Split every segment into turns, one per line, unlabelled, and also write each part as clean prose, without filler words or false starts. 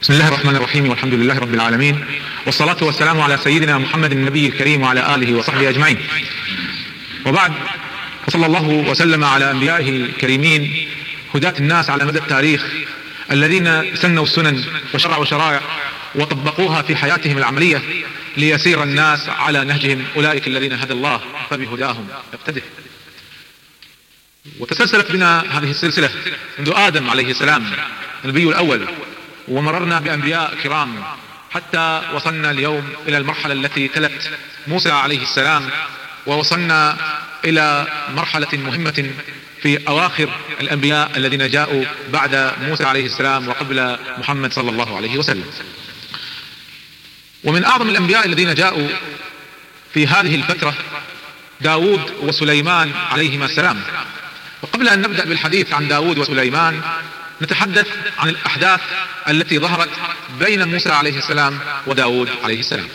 بسم الله الرحمن الرحيم، والحمد لله رب العالمين، والصلاة والسلام على سيدنا محمد النبي الكريم وعلى آله وصحبه أجمعين. وبعد، وصلى الله وسلم على أنبيائه الكريمين هداة الناس على مدى التاريخ الذين سنوا السنن وشرعوا شرائع وطبقوها في حياتهم العملية ليسير الناس على نهجهم، أولئك الذين هدى الله فبهداهم اقتده. وتسلسلت بنا هذه السلسلة منذ آدم عليه السلام النبي الأول، ومررنا بأنبياء كرام حتى وصلنا اليوم إلى المرحلة التي تلت موسى عليه السلام، ووصلنا إلى مرحلة مهمة في أواخر الأنبياء الذين جاءوا بعد موسى عليه السلام وقبل محمد صلى الله عليه وسلم. ومن أعظم الأنبياء الذين جاءوا في هذه الفترة داود وسليمان عليهما السلام. وقبل أن نبدأ بالحديث عن داود وسليمان نتحدث عن الأحداث التي ظهرت بين موسى عليه السلام وداود عليه السلام.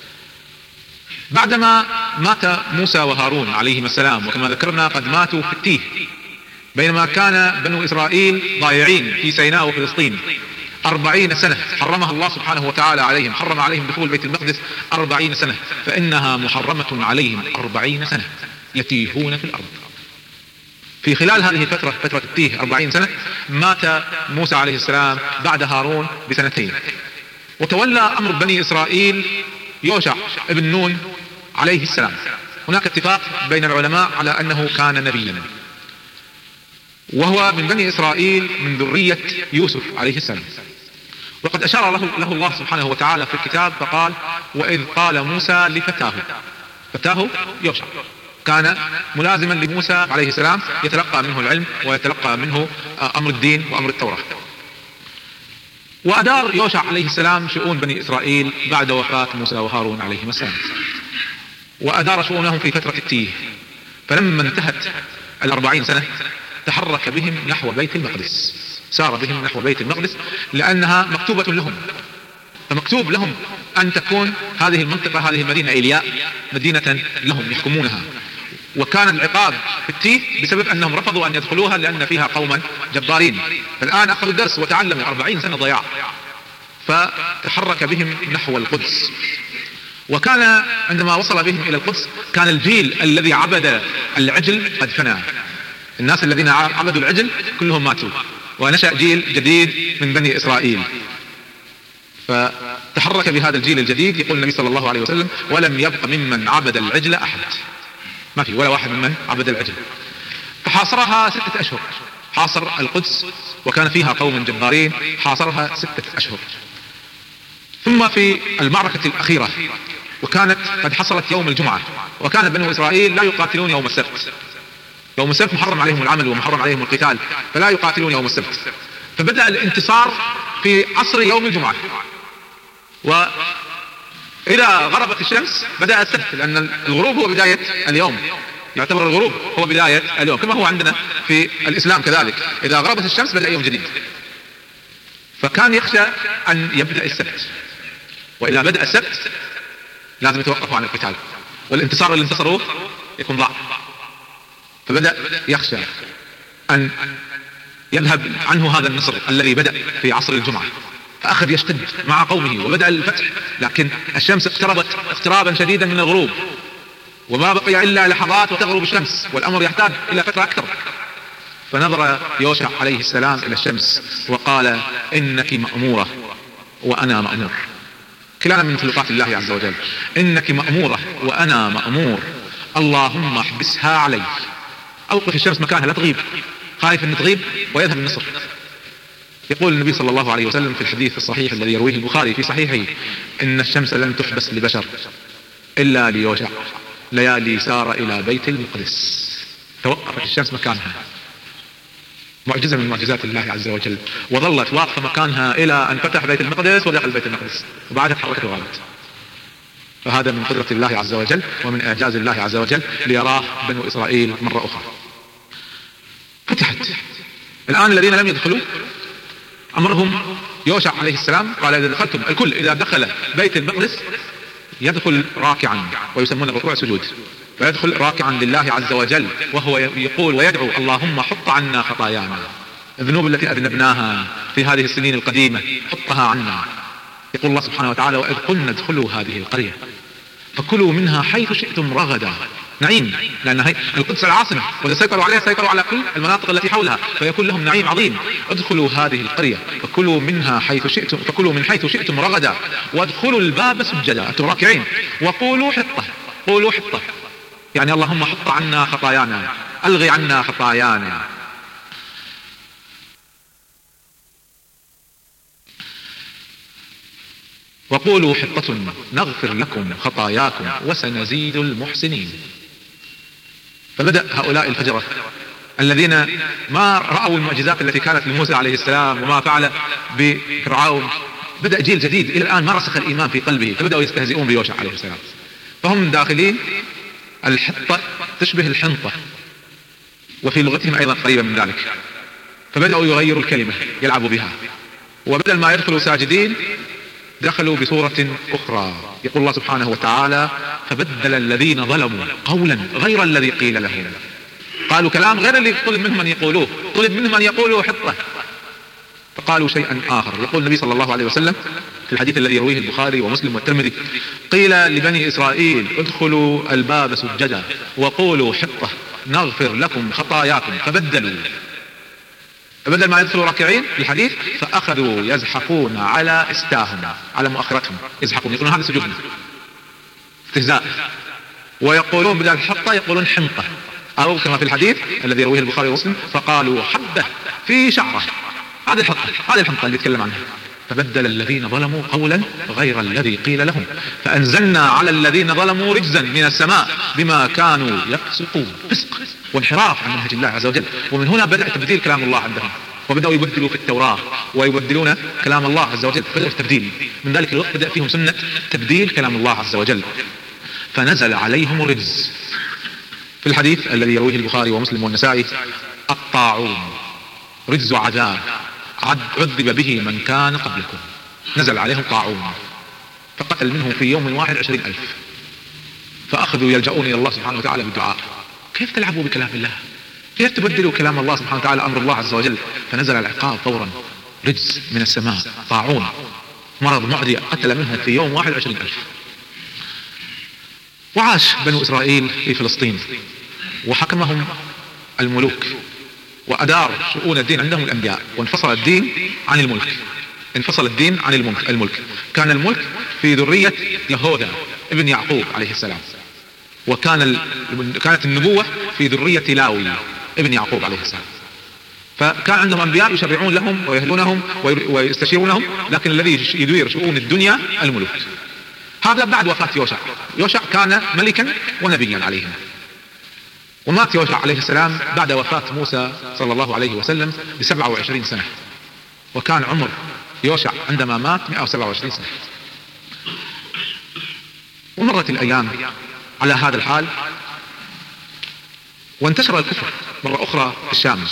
بعدما مات موسى وهارون عليهما السلام، وكما ذكرنا قد ماتوا في التيه بينما كان بنو إسرائيل ضايعين في سيناء وفلسطين 40 سنة حرمها الله سبحانه وتعالى عليهم، حرم عليهم دخول بيت المقدس 40 سنة، فإنها محرمة عليهم 40 سنة يتيهون في الأرض. في خلال هذه الفترة، فترة التيه 40 سنة، مات موسى عليه السلام بعد هارون بسنتين، وتولى أمر بني إسرائيل يوشع ابن نون عليه السلام. هناك اتفاق بين العلماء على أنه كان نبيا، وهو من بني إسرائيل من ذرية يوسف عليه السلام. وقد أشار له الله سبحانه وتعالى في الكتاب فقال: وإذ قال موسى لفتاه، فتاه يوشع كان ملازما لموسى عليه السلام، يتلقى منه العلم ويتلقى منه أمر الدين وأمر التوراة. وأدار يوشع عليه السلام شؤون بني إسرائيل بعد وفاة موسى وهارون عليهما السلام، وأدار شؤونهم في فترة التيه. فلما انتهت 40 سنة تحرك بهم نحو بيت المقدس، سار بهم نحو بيت المقدس لأنها مكتوبة لهم، فمكتوب لهم أن تكون هذه المنطقة، هذه المدينة إيلياء مدينة لهم يحكمونها. وكان العقاب في التيه بسبب أنهم رفضوا أن يدخلوها لأن فيها قوما جبارين. فالآن أخذوا الدرس وتعلموا 40 سنة ضياع، فتحرك بهم نحو القدس. وكان عندما وصل بهم إلى القدس كان الجيل الذي عبد العجل قد فنى، الناس الذين عبدوا العجل كلهم ماتوا، ونشأ جيل جديد من بني إسرائيل. فتحرك بهذا الجيل الجديد. يقول النبي صلى الله عليه وسلم: ولم يبق ممن عبد العجل أحد، ما في ولا واحد ممن عبد العجل. فحاصرها 6 أشهر، حاصر القدس وكان فيها قوم جبارين، حاصرها 6 أشهر. ثم في المعركة الأخيرة، وكانت قد حصلت يوم الجمعة، وكان بنو إسرائيل لا يقاتلون يوم السبت، يوم السبت محرم عليهم العمل ومحرم عليهم القتال، فلا يقاتلون يوم السبت. فبدأ الانتصار في عصر يوم الجمعة، وإذا غربت الشمس بدأ السبت، لأن الغروب هو بداية اليوم، يعتبر الغروب هو بداية اليوم، كما هو عندنا في الإسلام كذلك، إذا غربت الشمس بدأ يوم جديد. فكان يخشى أن يبدأ السبت، وإذا بدأ السبت لازم يتوقفوا عن القتال، والانتصار اللي انتصروه يكون ضعف. فبدأ يخشى أن يذهب عنه هذا النصر الذي بدأ في عصر الجمعة، فأخذ يشتد مع قومه وبدأ الفتح، لكن الشمس اقتربت اقترابا شديدا من الغروب، وما بقي إلا لحظات وتغرب الشمس، والأمر يحتاج إلى فترة أكثر. فنظر يوشع عليه السلام إلى الشمس وقال: إنك مأمورة وأنا مأمور. كلانا من مخلوقات الله عز وجل، إنك مأمورة وأنا مأمور، اللهم احبسها علي. أوقف الشمس مكانها لا تغيب، خايف أن تغيب ويذهب النصر. يقول النبي صلى الله عليه وسلم في الحديث الصحيح الذي يرويه البخاري في صحيحه: إن الشمس لن تحبس لبشر إلا ليوشع، ليالي سار إلى بيت المقدس. توقفت الشمس مكانها، معجزة من معجزات الله عز وجل، وظلت واقفة مكانها إلى أن فتح بيت المقدس ودخل بيت المقدس، وبعدها تحركت وغابت. فهذا من قدرة الله عز وجل ومن إعجاز الله عز وجل ليراه بنو إسرائيل مرة أخرى. فتحت. الآن الذين لم يدخلوا أمرهم يوشع عليه السلام، قال: إذا دخلتم، الكل إذا دخل بيت المقدس يدخل راكعا، ويسمون الركوع سجود، فيدخل راكعا لله عز وجل، وهو يقول ويدعو: اللهم حط عنا خطايانا، الذنوب التي أذنبناها في هذه السنين القديمة حطها عنا. يقول الله سبحانه وتعالى: وإذ قلنا ادخلوا هذه القرية فكلوا منها حيث شئتم رغدا. نعيم، لأن القدس العاصمة، وإذا سيطروا عليها سيطروا على كل المناطق التي حولها، فيكون لهم نعيم عظيم. ادخلوا هذه القرية فكلوا منها حيث شئتم، فكلوا من حيث شئتم رغدا وادخلوا الباب سجدا، أنتم راكعين، وقولوا حطة. قولوا حطة يعني اللهم حط عنا خطايانا، ألغي عنا خطايانا. وقولوا حطة نغفر لكم خطاياكم وسنزيد المحسنين. فبدأ هؤلاء الفجرة الذين ما رأوا المعجزات التي كانت لموسى عليه السلام وما فعل بفرعون، بدأ جيل جديد إلى الآن ما رسخ الإيمان في قلبه، فبدأوا يستهزئون بيوشع عليه السلام. فهم داخلين الحطة تشبه الحنطة، وفي لغتهم أيضا قريبة من ذلك، فبدأوا يغيروا الكلمة يلعبوا بها، وبدل ما يدخلوا ساجدين دخلوا بصورة أخرى. يقول الله سبحانه وتعالى: فبدل الذين ظلموا قولا غير الذي قيل لهم. قالوا كلام غير اللي طلب منهم أن يقولوه، طلب منهم أن يقولوا حطة، فقالوا شيئا آخر. يقول النبي صلى الله عليه وسلم في الحديث الذي يرويه البخاري ومسلم والترمذي: قيل لبني إسرائيل ادخلوا الباب سجدا وقولوا حطة نغفر لكم خطاياكم، فبدلوا، فبدل ما يدخلوا راكعين في الحديث فأخذوا يزحفون على استاهم، على مؤخرتهم يزحفون، يقولون هذا سجودنا، استهزاء. ويقولون بدل الحطة يقولون حنطة، أو كما في الحديث الذي يرويه البخاري ومسلم: فقالوا حبة في شعرة. هذه الحطة، هذه الحنطة اللي يتكلم عنها. فبدل الذين ظلموا قولا غير الذي قيل لهم فأنزلنا على الذين ظلموا رجزا من السماء بما كانوا يفسقون. فسق وانحراف عن منهج الله عز وجل. ومن هنا بدأ تبديل كلام الله عندهم، وبدأوا يبدلوا في التوراة ويبدلون كلام الله عز وجل، بدأوا التبديل. من ذلك الوقت بدأ فيهم سنة تبديل كلام الله عز وجل. فنزل عليهم الرجز. في الحديث الذي يرويه البخاري ومسلم والنسائي: الطاعون رجز عذاب عذب به من كان قبلكم. نزل عليهم طاعون فقتل منهم في يوم واحد 20,000، فأخذوا يلجؤون إلى الله سبحانه وتعالى بالدعاء. كيف تلعبوا بكلام الله؟ كيف تبدلوا كلام الله سبحانه وتعالى أمر الله عز وجل؟ فنزل العقاب فورا، رجز من السماء، طاعون، مرض معدي قتل منهم في يوم واحد 20,000. وعاش بنو إسرائيل في فلسطين وحكمهم الملوك، وأدار شؤون الدين عندهم الأنبياء، وانفصل الدين عن الملك، انفصل الدين عن الملك. كان الملك في ذرية يهوذا ابن يعقوب عليه السلام، كانت النبوة في ذرية لاوي ابن يعقوب عليه السلام. فكان عندهم أنبياء يشرعون لهم ويهدونهم ويستشيرونهم، لكن الذي يدير شؤون الدنيا الملوك. هذا بعد وفاة يوشع. يوشع كان ملكا ونبيا عليهم، ومات يوشع عليه السلام بعد وفاة موسى صلى الله عليه وسلم ب27 سنة، وكان عمر يوشع عندما مات 127 سنة. ومرت الأيام على هذا الحال، وانتشر الكفر مرة أخرى في الشام،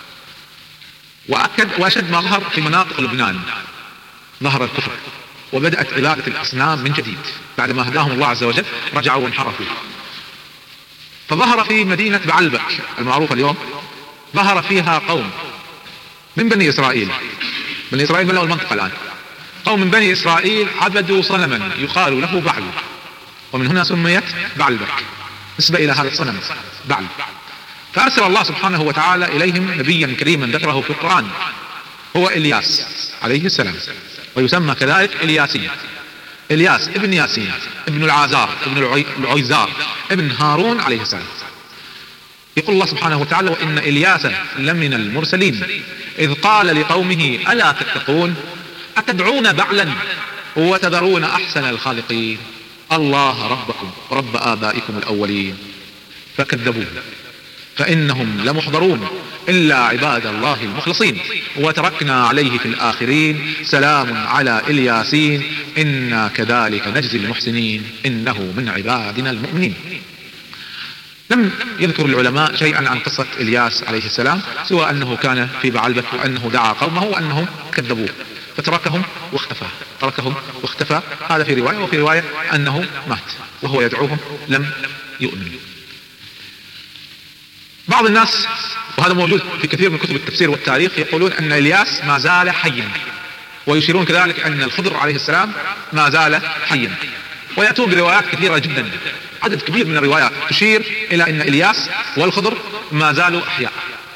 وأشد ما ظهر في مناطق لبنان ظهر الكفر، وبدأت عبادة الأصنام من جديد. بعدما هداهم الله عز وجل رجعوا وانحرفوا. فظهر في مدينة بعلبك المعروفة اليوم، ظهر فيها قوم من بني إسرائيل. بني إسرائيل ملأوا المنطقة الآن. قوم من بني إسرائيل عبدوا صنما يقال له بعل، ومن هنا سميت بعلبك نسبة إلى هذا الصنم بعل. فأرسل الله سبحانه وتعالى إليهم نبيا كريما ذكره في القرآن، هو إلياس عليه السلام، ويسمى كذلك إلياسين. إلياس ابن ياسين ابن العازار ابن العيزار ابن هارون عليه السلام. يقول الله سبحانه وتعالى: وإن إلياس لمن المرسلين إذ قال لقومه ألا تتقون أتدعون بعلا وتذرون أحسن الخالقين الله ربكم ورب آبائكم الأولين فكذبوه فإنهم لمحضرون إلا عباد الله المخلصين وتركنا عليه في الآخرين سلام على إلياسين إنا كذلك نجزي المحسنين إنه من عبادنا المؤمنين. لم يذكر العلماء شيئا عن قصة إلياس عليه السلام سوى أنه كان في بعلبك وأنه دعا قومه وأنهم كذبوه فتركهم واختفى، تركهم واختفى. هذا في رواية، وفي رواية أنه مات وهو يدعوهم لم يؤمنوا. بعض الناس، وهذا موجود في كثير من كتب التفسير والتاريخ، يقولون أن إلياس ما زال حيا، ويشيرون كذلك أن الخضر عليه السلام ما زال حيا، ويأتون بروايات كثيرة جدا، عدد كبير من الروايات تشير إلى أن إلياس والخضر ما زالوا أحياء،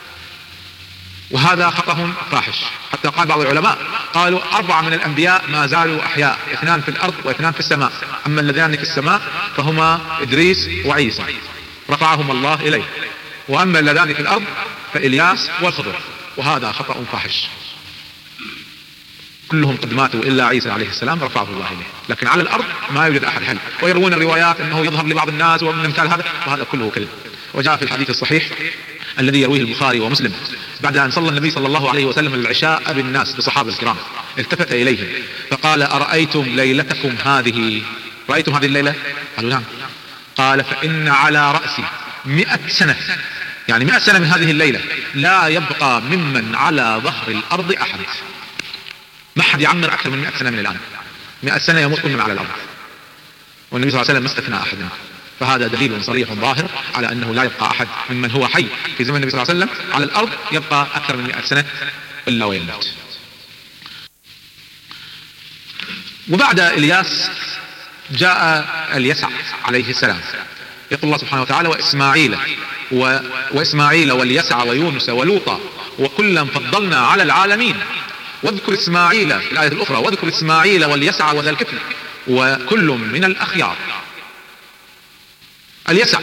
وهذا خطأ فاحش. حتى قال بعض العلماء قالوا 4 من الأنبياء ما زالوا أحياء، 2 في الأرض و2 في السماء، أما اللذان في السماء فهما إدريس وعيسى رفعهم الله إليه، وأما اللذان في الأرض فإلياس والخضر، وهذا خطأ فاحش. كلهم قد ماتوا إلا عيسى عليه السلام رفعه الله إليه، لكن على الأرض ما يوجد أحد حي. ويروون الروايات أنه يظهر لبعض الناس ومن مثال هذا، وهذا كله كذب. وجاء في الحديث الصحيح الذي يرويه البخاري ومسلم بعد أن صلى النبي صلى الله عليه وسلم العشاء بالناس بالصحابة الكرام، التفت إليهم فقال: أرأيتم ليلتكم هذه؟ رأيتم هذه الليلة؟ قالوا نعم. قال: فإن على رأسي 100 سنة، يعني 100 سنة من هذه الليلة لا يبقى ممن على ظهر الأرض أحد، ما حد يعمر أكثر من 100 سنة من الآن. 100 سنة يموت كل من على الأرض، والنبي صلى الله عليه وسلم ما استثنى أحد منهم. فهذا دليل صريح ظاهر على أنه لا يبقى أحد ممن هو حي في زمن النبي صلى الله عليه وسلم على الأرض يبقى أكثر من 100 سنة إلا ويموت. وبعد إلياس جاء اليسع عليه السلام. يقول الله سبحانه وتعالى: وإسماعيل واليسع ويونس ولوطا وكلا فضلنا على العالمين. واذكر إسماعيل في الآية الأخرى: واذكر إسماعيل واليسع وذا الكفل وكل من الأخيار. اليسع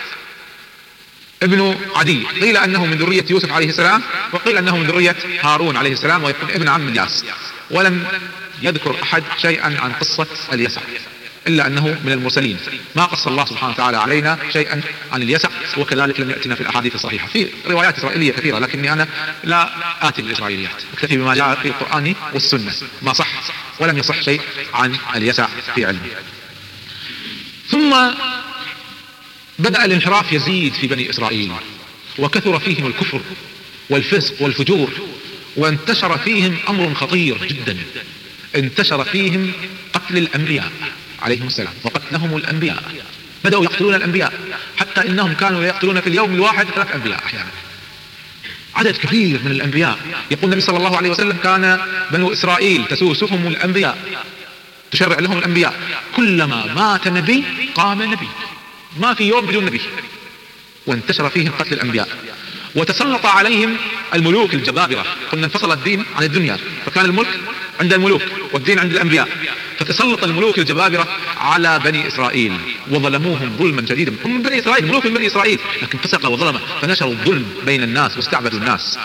ابن عدي، قيل أنه من ذرية يوسف عليه السلام، وقيل أنه من ذرية هارون عليه السلام، ويكون ابن عم الياس. ولم يذكر أحد شيئا عن قصة اليسع إلا أنه من المرسلين. ما قص الله سبحانه وتعالى علينا شيئا عن اليسع، وكذلك لم يأتنا في الأحاديث الصحيحة. في روايات إسرائيلية كثيرة، لكني أنا لا آتي بالإسرائيليات، أكتفي بما جاء في القرآن والسنة، ما صح ولم يصح شيء عن اليسع في علمه. ثم بدأ الانحراف يزيد في بني إسرائيل، وكثر فيهم الكفر والفسق والفجور، وانتشر فيهم أمر خطير جدا، انتشر فيهم قتل الأنبياء عليهم السلام وقتلهم الأنبياء. بدأوا يقتلون الأنبياء، حتى إنهم كانوا يقتلون في اليوم الواحد 3 أنبياء أحيانا، عدد كبير من الأنبياء. يقول النبي صلى الله عليه وسلم: كان بنو إسرائيل تسوسهم الأنبياء، تشرع لهم الأنبياء، كلما مات نبي قام نبي، ما في يوم بدون نبي. وانتشر فيهم قتل الأنبياء، وتسلط عليهم الملوك الجبابرة. قلنا انفصل الدين عن الدنيا، فكان الملك عند الملوك والدين عند الأنبياء، فتسلط الملوك الجبابرة على بني إسرائيل وظلموهم ظلما شديدا. هم من بني إسرائيل، ملوك من بني إسرائيل، لكن فسق وظلم، فنشروا الظلم بين الناس واستعبدوا الناس.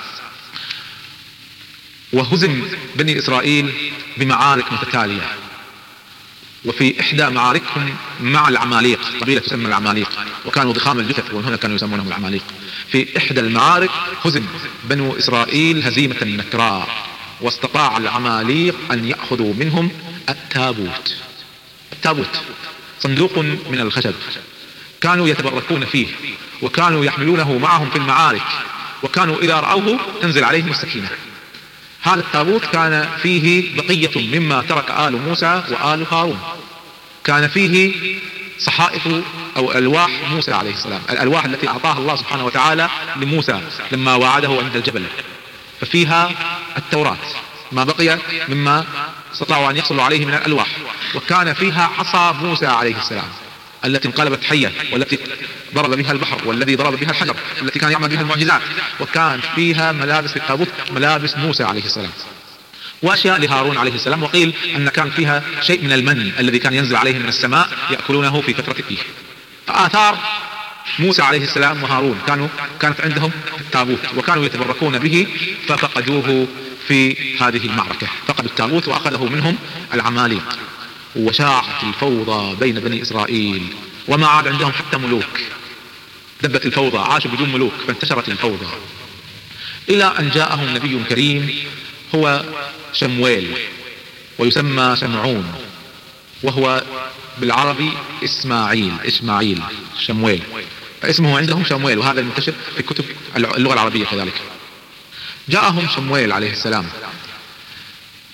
وهزم بني إسرائيل بمعارك متتالية، وفي إحدى معاركهم مع العماليق، قبيلة تسمى العماليق، وكانوا ضخام الجثث، وهنا كانوا يسمونهم العماليق. في إحدى المعارك هزم بنو إسرائيل هزيمة نكراء، واستطاع العماليق أن يأخذوا منهم التابوت. التابوت صندوق من الخشب كانوا يتبركون فيه، وكانوا يحملونه معهم في المعارك، وكانوا إذا رأوه تنزل عليهم السكينة. هذا التابوت كان فيه بقية مما ترك آل موسى وآل هارون، كان فيه صحائف أو ألواح موسى عليه السلام، الألواح التي أعطاها الله سبحانه وتعالى لموسى لما وعده عند الجبل، ففيها التوراة ما بقي مما استطاعوا أن يحصلوا عليه من الألواح. وكان فيها عصا موسى عليه السلام التي انقلبت حية، والتي ضرب بها البحر، والذي ضرب بها الحجر، التي كان يعمل بها المعجزات. وكان فيها ملابس في التابوت، ملابس موسى عليه السلام، وأشياء لهارون عليه السلام. وقيل أن كان فيها شيء من المن الذي كان ينزل عليهم من السماء يأكلونه في فترة فيه. فآثار موسى عليه السلام وهارون كانت عندهم في التابوت، وكانوا يتبركون به، ففقدوه في هذه المعركة. فقدوا التابوت وأخذه منهم العماليق، وشاعت الفوضى بين بني إسرائيل، وما عاد عندهم حتى ملوك، دبت الفوضى، عاشوا بدون ملوك، فانتشرت الفوضى إلى أن جاءهم نبي كريم هو شمويل، ويسمى شمعون، وهو بالعربي إسماعيل شمويل، فاسمه عندهم شمويل، وهذا المنتشر في كتب اللغة العربية كذلك. جاءهم شمويل عليه السلام،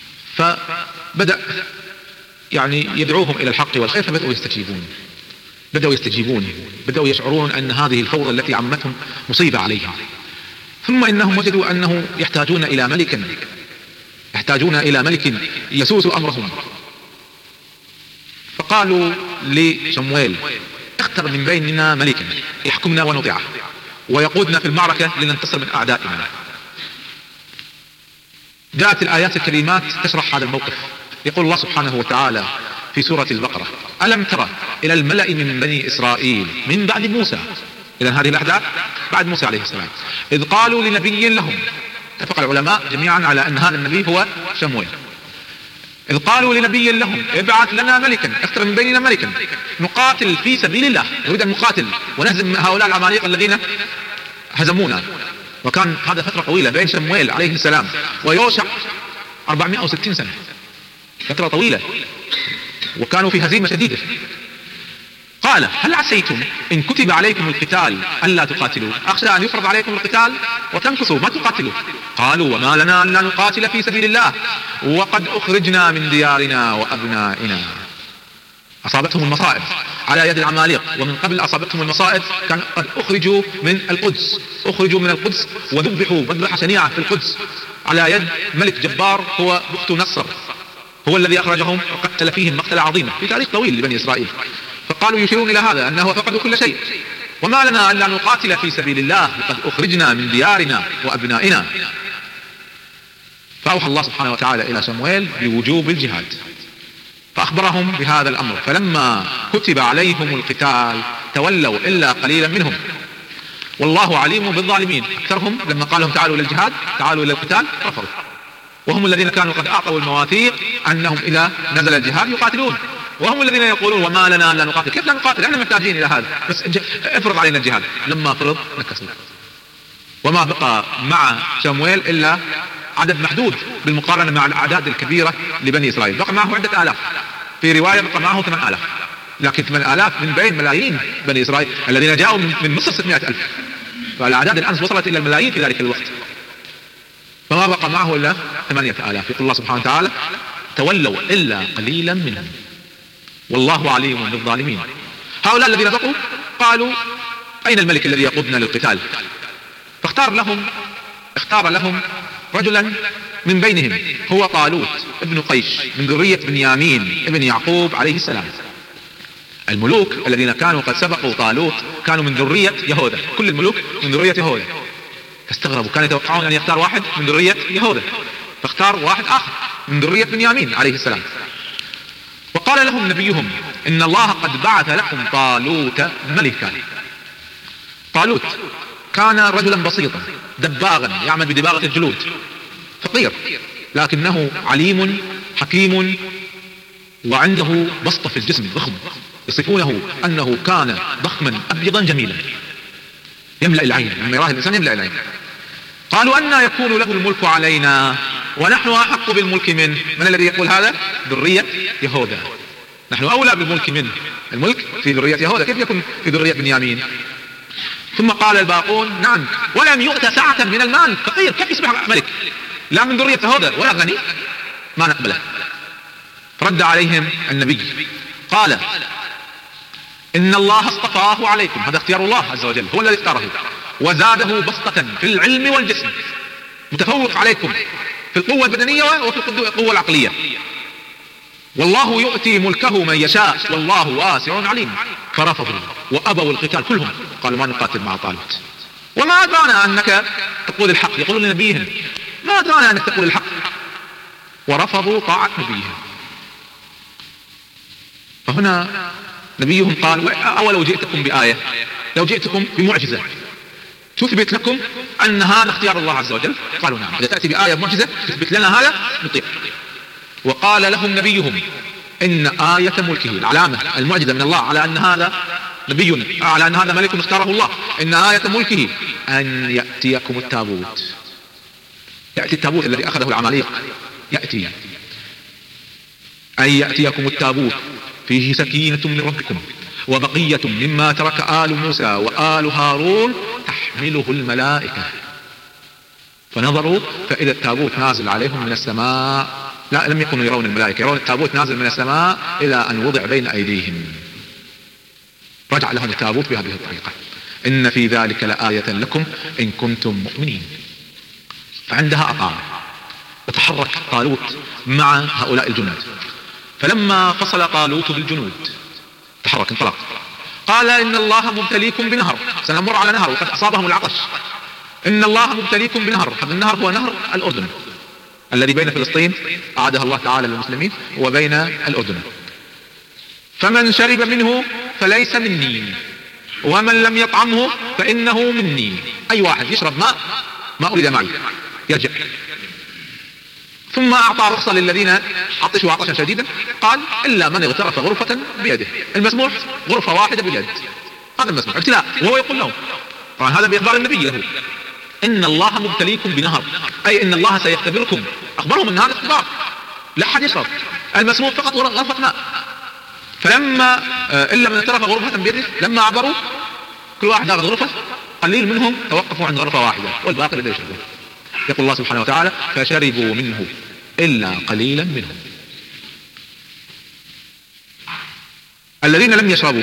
فبدأ يعني يدعوهم إلى الحق والخير، فبدأوا يستجيبون. بدأوا يستجيبون، بدأوا يشعرون أن هذه الفوضى التي عمتهم مصيبة عليهم. ثم إنهم وجدوا أنه يحتاجون إلى ملك يسوس أمرهم، فقالوا لشمويل: اختر من بيننا ملكا يحكمنا ونطيعه ويقودنا في المعركة لننتصر من أعدائنا. جاءت الآيات الكريمات تشرح هذا الموقف. يقول الله سبحانه وتعالى في سورة البقرة: ألم ترى إلى الملأ من بني إسرائيل من بعد موسى، إذن هذه الأحداث بعد موسى عليه السلام، إذ قالوا لنبي لهم، اتفق العلماء جميعا على أن هذا النبي هو شمويل، إذ قالوا لنبي لهم: ابعث لنا ملكا، اختر من بيننا ملكا نقاتل في سبيل الله. نريد أن نقاتل ونهزم هؤلاء العمالقة الذين هزمونا. وكان هذا فترة طويلة بين شمويل عليه السلام ويوشع 460 سنة، فترة طويلة، وكانوا في هزيمة شديدة. قال: هل عسيتم إن كتب عليكم القتال ألا تقاتلوا؟ أخشى أن يفرض عليكم القتال وتنقصوا ما تقاتلوا. قالوا: وما لنا أن لا نقاتل في سبيل الله وقد أخرجنا من ديارنا وأبنائنا. أصابتهم المصائب على يد العمالقة، ومن قبل أصابتهم المصائب كان قد أخرجوا من القدس وذبحوا مذبحة شنيعة في القدس على يد ملك جبار هو بخت نصر، هو الذي أخرجهم وقتل فيهم مقتل عظيما في تاريخ طويل لبني إسرائيل. فقالوا يشيرون إلى هذا أنه فقدوا كل شيء. وما لنا أن لا نقاتل في سبيل الله وقد أخرجنا من ديارنا وأبنائنا. فأوحى الله سبحانه وتعالى إلى شمويل بوجوب الجهاد، فأخبرهم بهذا الأمر. فلما كتب عليهم القتال تولوا إلا قليلا منهم، والله عليم بالظالمين. أكثرهم لما قال لهم تعالوا للجهاد، تعالوا إلى القتال، رفضوا، وهم الذين كانوا قد أعطوا المواثيق أنهم إذا نزل الجهاد يقاتلون، وهم الذين يقولون: وما لنا أن لا نقاتل. كيف لا نقاتل؟ احنا محتاجين إلى هذا، بس افرض علينا الجهاد. لما فرض نكسوا، وما بقى مع شمويل إلا عدد محدود بالمقارنة مع الأعداد الكبيرة لبني إسرائيل. بقى معه عدة آلاف، في رواية بقى معه 8000، لكن 8000 من بين ملايين بني إسرائيل الذين جاءوا من مصر 600,000، فالأعداد الآن وصلت إلى الملايين في ذلك الوقت. فما بقى معه إلا 8000. يقول الله سبحانه وتعالى: تولوا إلا قليلا منهم والله عليم بالظالمين. هؤلاء الذين بقوا قالوا: أين الملك الذي يقودنا للقتال؟ فاختار لهم رجلا من بينهم هو طالوت ابن قيش من ذرية بنيامين ابن يعقوب عليه السلام. الملوك الذين كانوا قد سبقوا طالوت كانوا من ذرية يهوذا، كل الملوك من ذرية يهوذا. فاستغربوا، كانوا يتوقعون أن يختار واحد من ذرية يهوذا، فاختار واحد آخر من ذرية بنيامين عليه السلام. وقال لهم نبيهم: إن الله قد بعث لكم طالوت ملكا. طالوت كان رجلا بسيطا دباغا يعمل بدباغة الجلود، فقير، لكنه عليم حكيم وعنده بسطة في الجسم ضخم، يصفونه أنه كان ضخما أبيضا جميلا يملأ العين، لما يراه الإنسان يملأ العين. قالوا: أنى يكون له الملك علينا ونحن أحق بالملك منه. من الذي يقول هذا؟ ذرية يهوذا، نحن أولى بالملك منه، الملك في ذرية يهوذا، كيف يكون في ذرية بنيامين؟ ثم قال الباقون: نعم، ولم يؤت سعة من المال، فقير، كيف يصبح ملك؟ لا من ذرية يهوذا ولا غني، ما نقبله. فرد عليهم النبي قال: إن الله اصطفاه عليكم، هذا اختيار الله عز وجل، هو الذي اختاره، وزاده بسطة في العلم والجسم، متفوق عليكم في القوة البدنية وفي القوة العقلية. والله يؤتي ملكه من يشاء والله واسع عليم. فرفضوا وأبوا القتال كلهم، قالوا: ما نقاتل مع طالوت، وما أدرانا أنك تقول الحق. يقولون لنبيهم: ما أدرانا أنك تقول الحق. ورفضوا طاعة نبيهم. فهنا نبيهم قال: أولو جئتكم بآية، لو جئتكم بمعجزة تثبت لكم أن هذا اختيار الله عز وجل. قالوا: نعم، إذا تأتي بآية معجزة تثبت لنا هذا نطيع. وقال لهم نبيهم: إن آية ملكه، العلامة المعجزة من الله على أن هذا نبي، على أن هذا ملك اختاره الله، إن آية ملكه أن يأتيكم التابوت. يأتي التابوت الذي أخذه العمالقة، يأتي أن يأتيكم التابوت فيه سكينة من ربكم وبقية مما ترك آل موسى وآل هارون تحمله الملائكة. فنظروا فإذا التابوت نازل عليهم من السماء، لا، لم يكونوا يرون الملائكة، يرون التابوت نازل من السماء إلى أن وضع بين أيديهم. رجع لهم التابوت بهذه الطريقة: إن في ذلك لآية لكم إن كنتم مؤمنين. فعندها أقام وتحرك طالوت مع هؤلاء الجنود. فلما فصل طالوت بالجنود تحرك، انطلق، قال: إن الله مبتليكم بنهر، سنمر على نهر وقد أصابهم العطش. إن الله مبتليكم بنهر، هذا النهر هو نهر الأردن الذي بين فلسطين أعادها الله تعالى للمسلمين وبين الأردن. فمن شرب منه فليس مني ومن لم يطعمه فإنه مني. أي واحد يشرب ماء ما أريد معي يرجع. ثم أعطى رخصة للذين عطشوا عطشا شديدا، قال: إلا من اغترف غرفة بيده. المسموح غرفة واحدة باليد، هذا المسموح، ابتلاء. وهو يقول لهم طبعا هذا بإخبار النبي له: إن الله مبتليكم بنهر، أي إن الله سيختبركم. أخبرهم أن هذا اختبار، لا أحد يشرب، المسموح فقط غرفة ماء. فلما إلا من اغترف غرفة بيده، لما عبروا كل واحد أخذ غرفة، قليل منهم توقفوا عند غرفة واحدة والباقي لا يشربون. يقول الله سبحانه وتعالى: فشربوا منه إلا قليلا منهم. الذين لم يشربوا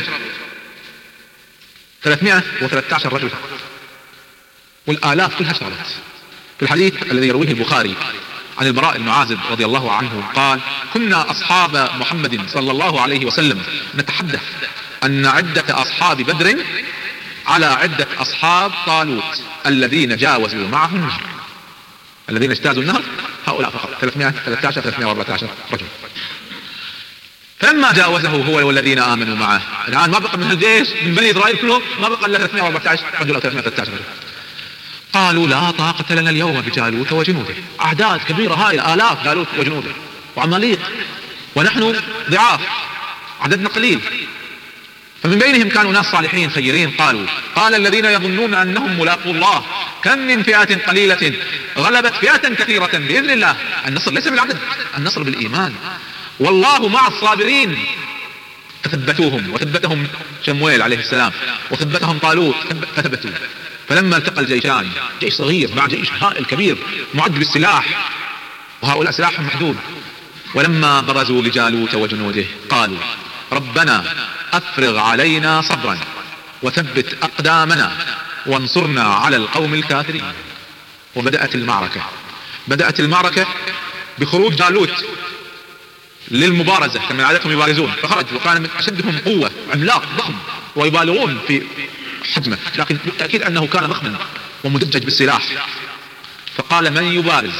313 رجل، والآلاف كلها شربت. في الحديث الذي يرويه البخاري عن البراء بن عازب رضي الله عنه قال: كنا أصحاب محمد صلى الله عليه وسلم نتحدث أن عدة أصحاب بدر على عدة أصحاب طالوت الذين جاوزوا معه النهر. الذين اجتازوا النهر هؤلاء فقط 314 رجل. فلما جاوزه هو والذين آمنوا معه، الآن ما بقى من الجيش من بني إسرائيل كلهم ما بقى إلا 314 رجل أو 313 رجل. قالوا: لا طاقة لنا اليوم بجالوت وجنوده. أعداد كبيرة هائلة، آلاف جالوت وجنوده وعماليق، ونحن ضعاف، عددنا قليل. فمن بينهم كانوا ناس صالحين خيرين، قال الذين يظنون أنهم ملاقوا الله كم من فئة قليلة غلبت فئة كثيرة بإذن الله. النصر ليس بالعدد، النصر بالإيمان، والله مع الصابرين. فثبتوهم، وثبتهم شمويل عليه السلام، وثبتهم طالوت فثبتوا. فلما التقى الجيشان، جيش صغير مع جيش هائل كبير معد بالسلاح، وهؤلاء سلاحهم محدود، ولما برزوا لجالوت وجنوده قالوا: ربنا أفرغ علينا صبرا وثبت أقدامنا وانصرنا على القوم الكافرين. وبدأت المعركة بخروج جالوت للمبارزة، كما عادتهم يبارزون، فخرج وكان من أشدهم قوة، عملاق ضخم ويبالغون في حجمه، لكن بالتأكيد أنه كان ضخما ومدجج بالسلاح. فقال: من يبارز؟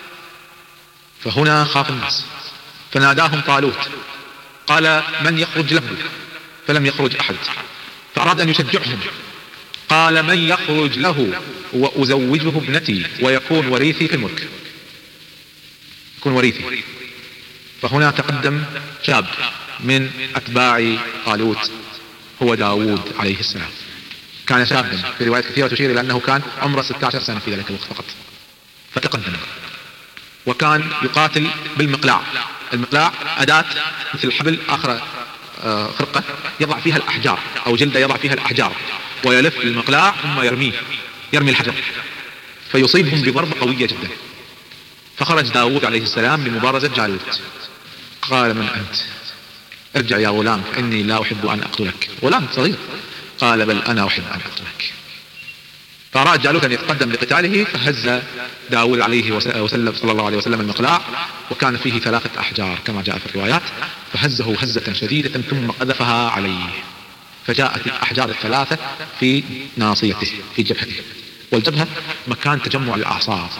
فهنا خاف الناس، فناداهم طالوت قال: من يخرج له؟ فلم يخرج أحد، فأراد أن يشجعهم، قال: من يخرج له وأزوجه ابنتي ويكون وريثي في الملك، يكون وريثي. فهنا تقدم شاب من أتباع طالوت هو داود عليه السلام. كان شابا، في روايات كثيرة تشير إلى أنه كان عمره 16 سنة في ذلك الوقت فقط. فتقدم وكان يقاتل بالمقلاع. المقلاع أداة مثل حبل آخر خرقة يضع فيها الأحجار، أو جلدة يضع فيها الأحجار، ويلف المقلاع ثم يرمي الحجر فيصيبهم بضربة قوية جدا. فخرج داود عليه السلام لمبارزة جالوت. قال: من أنت؟ ارجع يا غلام فإني لا أحب أن أقتلك. غلام صغير. قال: بل أنا أحب أن أقتلك. فأراد جالوت أن يتقدم لقتاله، فهز داود عليه وسلم صلى الله عليه وسلم المقلاع، وكان فيه 3 أحجار كما جاء في الروايات، فهزه هزة شديدة ثم قذفها عليه، فجاءت الأحجار ال3 في ناصيته في جبهته، والجبهة مكان تجمع الأعصاب،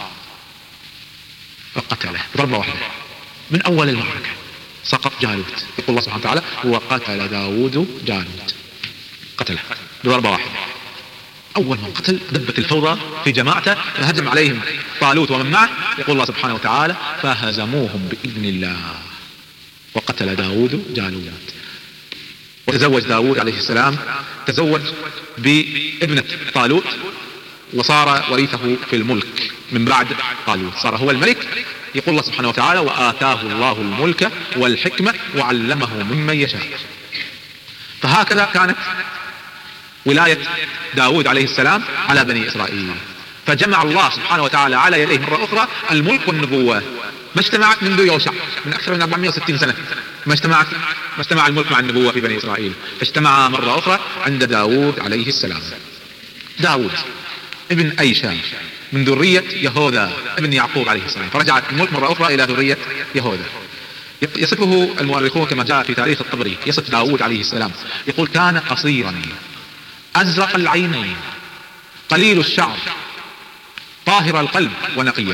فقتله بضربة واحدة من أول المعركة. سقط جالوت. يقول الله سبحانه وتعالى: وقتل داود جالوت، قتله بضربة واحدة. أول من قتل دبت الفوضى في جماعته، فهجم عليهم طالوت ومن معه. يقول الله سبحانه وتعالى: فهزموهم بإذن الله وقتل داود جالوت. وتزوج داود عليه السلام، تزوج بابنة طالوت، وصار وريثه في الملك من بعد طالوت، صار هو الملك. يقول الله سبحانه وتعالى: وآتاه الله الملك والحكمة وعلمه ممن يشاء. فهكذا كانت ولاية داود عليه السلام على بني إسرائيل، فجمع الله سبحانه وتعالى على يديه مرة أخرى الملك والنبوة، ما اجتمعت منذ يوشع من أكثر من 460 سنة ما اجتمع الملك مع النبوة في بني إسرائيل، فاجتمع مرة أخرى عند داود عليه السلام. داود ابن أيشا من ذرية يهوذا ابن يعقوب عليه السلام، فرجع الملك مرة أخرى إلى ذرية يهوذا. يصفه المؤرخون كما جاء في تاريخ الطبري، يصف داود عليه السلام يقول: كان قصيرا أزرق العينين قليل الشعر طاهر القلب ونقيه.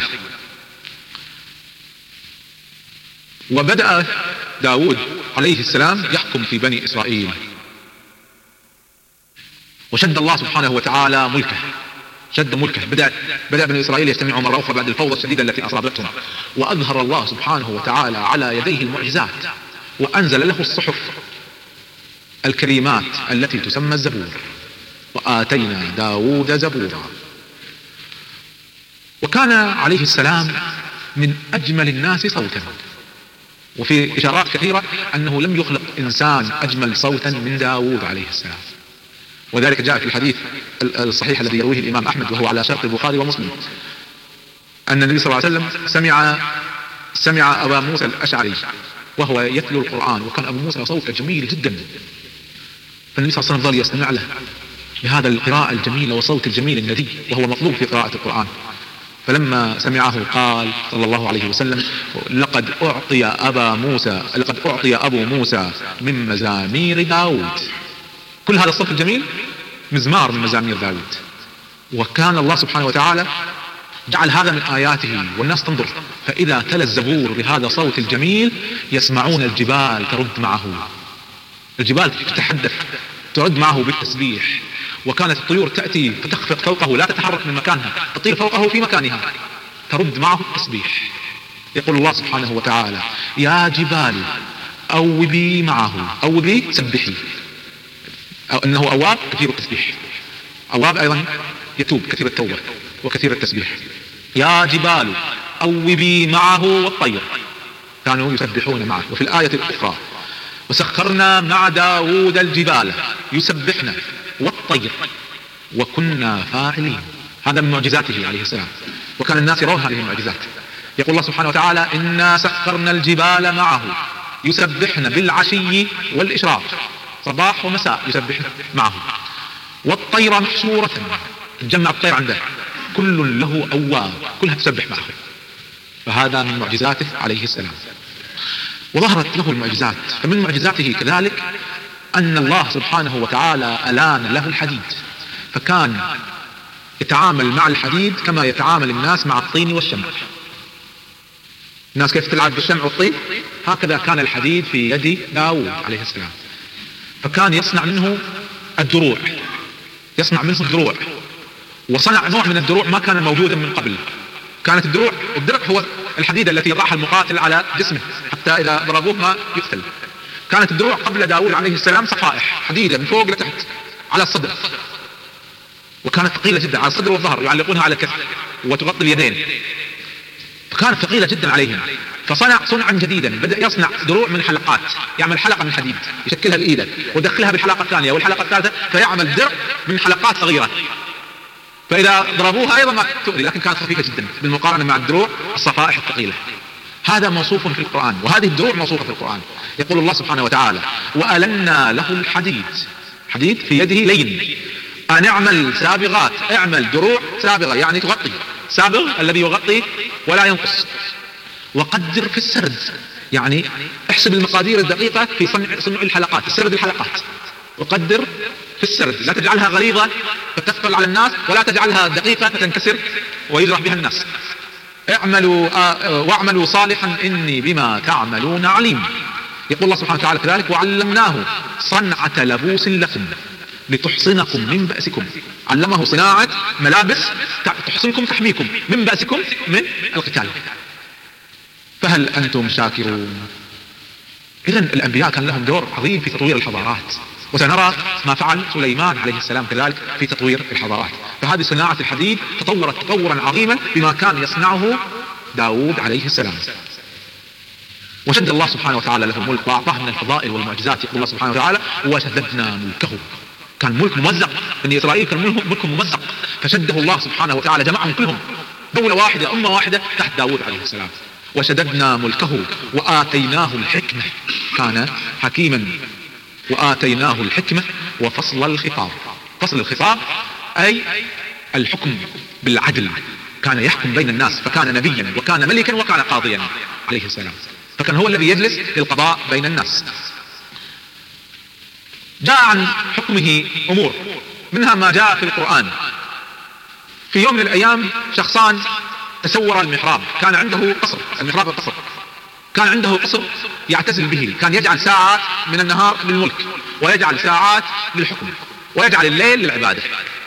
وبدأ داود عليه السلام يحكم في بني إسرائيل، وشد الله سبحانه وتعالى ملكه، شد ملكه. بدأ بني إسرائيل يجتمعوا مرة أخرى بعد الفوضى الشديدة التي أصابتهم، وأظهر الله سبحانه وتعالى على يديه المعجزات، وأنزل له الصحف الكريمات التي تسمى الزبور. وآتينا داود زبورا. وكان عليه السلام من أجمل الناس صوتا، وفي إشارات كثيرة أنه لم يخلق إنسان أجمل صوتا من داود عليه السلام. وذلك جاء في الحديث الصحيح الذي يرويه الإمام أحمد وهو على شرط البخاري ومسلم، أن النبي صلى الله عليه وسلم سمع أبا موسى الأشعري وهو يتلو القرآن، وكان أبو موسى صوته جميل جدا، فالنبي صلى الله عليه وسلم ظل يستمع له بهذا القراءة الجميلة وصوت الجميل الندي، وهو مطلوب في قراءة القرآن. فلما سمعه قال صلى الله عليه وسلم: لقد أعطي أبو موسى من مزامير داود. كل هذا الصوت الجميل مزمار من مزامير داود. وكان الله سبحانه وتعالى جعل هذا من آياته، والناس تنظر، فإذا تلا الزبور بهذا الصوت الجميل يسمعون الجبال ترد معه، الجبال تتحدث ترد معه بالتسبيح. وكانت الطيور تأتي فتخفق فوقه، لا تتحرك من مكانها، تطير فوقه في مكانها ترد معه التسبيح. يقول الله سبحانه وتعالى: يا جبال أوبي معه، أوبي سبحي، إنه أواب كثير التسبيح، أواب أيضا يتوب كثير التوبة وكثير التسبيح. يا جبال أوبي معه والطير، كانوا يسبحون معه. وفي الآية الأخرى: وسخرنا مع داود الجبال يسبحنا والطير وكنا فاعلين. هذا من معجزاته عليه السلام، وكان الناس يرون هذه المعجزات. يقول الله سبحانه وتعالى: إنا سخرنا الجبال معه يسبحن بالعشي والإشراق، صباح ومساء يسبحن معه. والطير محشورة، تجمع الطير عنده، كل له أواب، كلها تسبح معه. فهذا من معجزاته عليه السلام، وظهرت له المعجزات. فمن معجزاته كذلك أن الله سبحانه وتعالى ألان له الحديد، فكان يتعامل مع الحديد كما يتعامل الناس مع الطين والشمع. الناس كيف تلعب بالشمع والطين، هكذا كان الحديد في يد داود عليه السلام. فكان يصنع منه الدروع، وصنع نوع من الدروع ما كان موجودا من قبل. كانت الدرع هو الحديد التي يضعها المقاتل على جسمه حتى إذا ضربوه ما يقتل. كانت الدروع قبل داود عليه السلام صفائح حديدة من فوق لتحت على الصدر، وكانت ثقيلة جدا على الصدر والظهر، يعلقونها على الكتف وتغطي اليدين، فكانت ثقيلة جدا عليهم. فصنع صنعا جديدا، بدأ يصنع دروع من حلقات، يعمل حلقة من حديد يشكلها بإيده ويدخلها بالحلقة الثانية والحلقة الثالثة، فيعمل درع من حلقات صغيرة، فإذا ضربوها أيضا ما تؤذي، لكن كانت خفيفة جدا بالمقارنة مع الدروع الصفائح الثقيلة. هذا موصوف في القرآن، وهذه الدروع موصوفة في القرآن. يقول الله سبحانه وتعالى: وألنا له الحديد، حديد في يده لين، أن اعمل سابغات، اعمل دروع سابغة يعني تغطي، سابغ الذي يغطي ولا ينقص، وقدر في السرد يعني احسب المقادير الدقيقة في صنع الحلقات، السرد الحلقات، وقدر في السرد، لا تجعلها غليظة فتثقل على الناس، ولا تجعلها دقيقة فتنكسر ويجرح بها الناس. واعملوا صالحا إني بما تعملون عليم. يقول الله سبحانه وتعالى كذلك: وعلمناه صنعة لبوس لكم لتحصنكم من بأسكم. علمه صناعة ملابس تحصنكم تحميكم من بأسكم من القتال. فهل أنتم شاكرون؟ إذن الأنبياء كان لهم دور عظيم في تطوير الحضارات، وسنرى ما فعل سليمان عليه السلام كذلك في تطوير الحضارات. فهذه صناعة الحديد تطورت تطورا عظيما بما كان يصنعه داود عليه السلام. وشد الله سبحانه وتعالى له الملك وأعطاه من الفضائل والمعجزات. يقول الله سبحانه وتعالى: وشددنا ملكه. كان ملك ممزق، بني إسرائيل كان ملكهم ممزق، فشده الله سبحانه وتعالى، جمعهم كلهم دولة واحدة أمة واحدة تحت داود عليه السلام. وشددنا ملكه وآتيناه الحكمة، كان حكيما، وآتيناه الحكمة وفصل الخطاب. فصل الخطاب أي الحكم بالعدل، كان يحكم بين الناس، فكان نبيا وكان ملكا وكان قاضيا عليه السلام، فكان هو الذي يجلس للقضاء بين الناس. جاء عن حكمه أمور، منها ما جاء في القرآن. في يوم من الأيام شخصان تسور المحراب، كان عنده قصر، المحراب القصر، كان عنده قصر يعتزل به، كان يجعل ساعات من النهار للملك ويجعل ساعات للحكم ويجعل الليل للعبادة.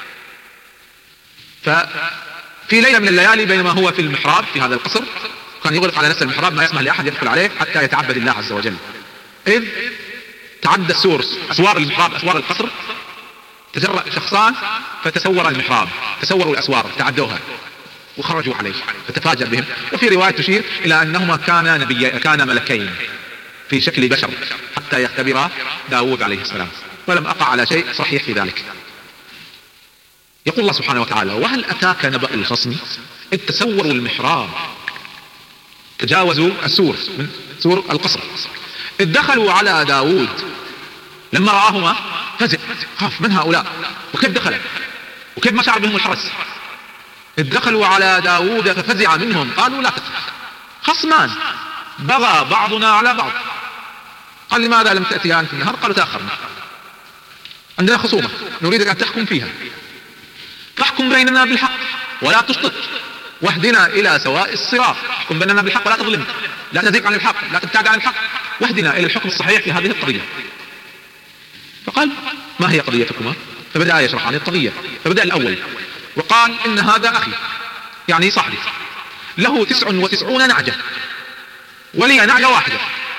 ففي ليلة من الليالي بينما هو في المحراب في هذا القصر، كان يغلق على نفس المحراب، ما يسمح لأحد يدخل عليه حتى يتعبد الله عز وجل، إذ تعدى السور، أسوار المحراب، أسوار القصر، تجرأ شخصان فتسور المحراب، تسوروا الأسوار، تعدوها وخرجوا عليه، فتفاجأ بهم. وفي رواية تشير إلى أنهما كان ملكين في شكل بشر حتى يختبر داود عليه السلام، ولم أقع على شيء صحيح في ذلك. يقول الله سبحانه وتعالى: وهل أتاك نبأ الخصم إذ تسوروا المحراب، تجاوزوا السور من سور القصر، إذ دخلوا على داود، لما رآهما فزع، خاف من هؤلاء وكيف دخل وكيف ما شعر بهم الحرس. إذ دخلوا على داود ففزع منهم، قالوا لا تخف، خصمان بغى بعضنا على بعض. قال: لماذا لم تأتيان في النهار؟ قالوا: تأخرنا، عندنا خصومة نريدك أن تحكم فيها، فاحكم بيننا بالحق ولا تشطط، واهدنا إلى سواء الصراط. احكم بيننا بالحق ولا تظلم، لا تزيق عن الحق، لا تبتعد عن الحق، واهدنا إلى الحكم الصحيح في هذه القضية. فقال: ما هي قضيتكما؟ فبدأ يشرح عن القضية. فبدأ الأول وقال: إن هذا أخي، يعني صاحبي، له 99 نعجة ولي نعجة واحدة.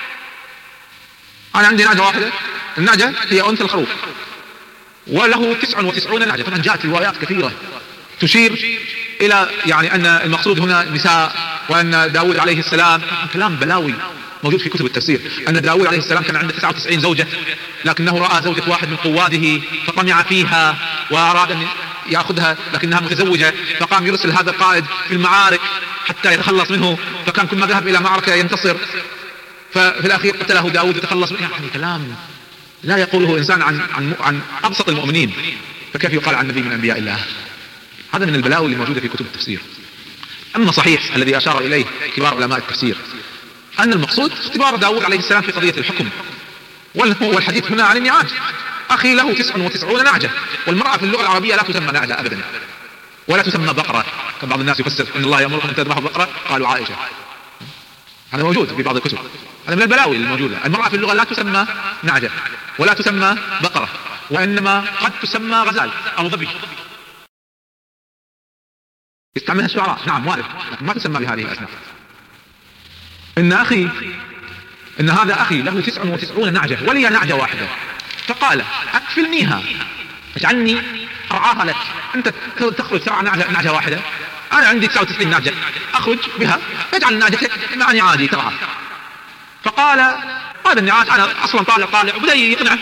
أنا عندي نعجة واحدة، النعجة هي أنثى الخروف، وله 99 نعجة. طبعا جاءت روايات كثيرة تشير إلى يعني أن المقصود هنا نساء، وأن داود عليه السلام، كلام بلاوي موجود في كتب التفسير، أن داود عليه السلام كان عنده 99 زوجة، لكنه رأى زوجة واحد من قواده فطمع فيها وأراد أن يأخذها لكنها متزوجة، فقام يرسل هذا القائد في المعارك حتى يتخلص منه، فكان كل ما ذهب إلى معركة ينتصر، ففي الأخير قتله داود يتخلص منه. يعني كلام لا يقوله إنسان عن أبسط المؤمنين، فكيف يقال عن نبي من أنبياء الله؟ هذا من البلاوي اللي موجودة في كتب التفسير. أما صحيح الذي أشار إليه كبار علماء التفسير أن المقصود اختبار داود عليه السلام في قضية الحكم، والحديث هنا عن النعاج. أخي له 99 نعجة، والمرأة في اللغة العربية لا تسمى نعجة أبدا، ولا تسمى بقرة. كان بعض الناس يفسر إن الله يأمركم أن تذبحوا بقرة، قالوا عائشة. هذا موجود في بعض الكتب، هذا من البلاوي الموجودة. المرأة في اللغة لا تسمى نعجة ولا تسمى بقرة، وإنما قد تسمى غزال أو ظبي، يستعملها الشعراء، نعم وارد، لكن ما تسمى بهذه الأسماء. إن هذا أخي له 99 نعجة ولي نعجة واحدة، فقال: أكفلنيها، اجعلني أرعاها لك، أنت تخرج ترعى نعجة واحدة، أنا عندي 99 نعجة أخرج بها، اجعل نعجتك مع نعاجي ترعى. فقال: هذا النعاج أنا أصلا طالع، وبدأ يقنعه،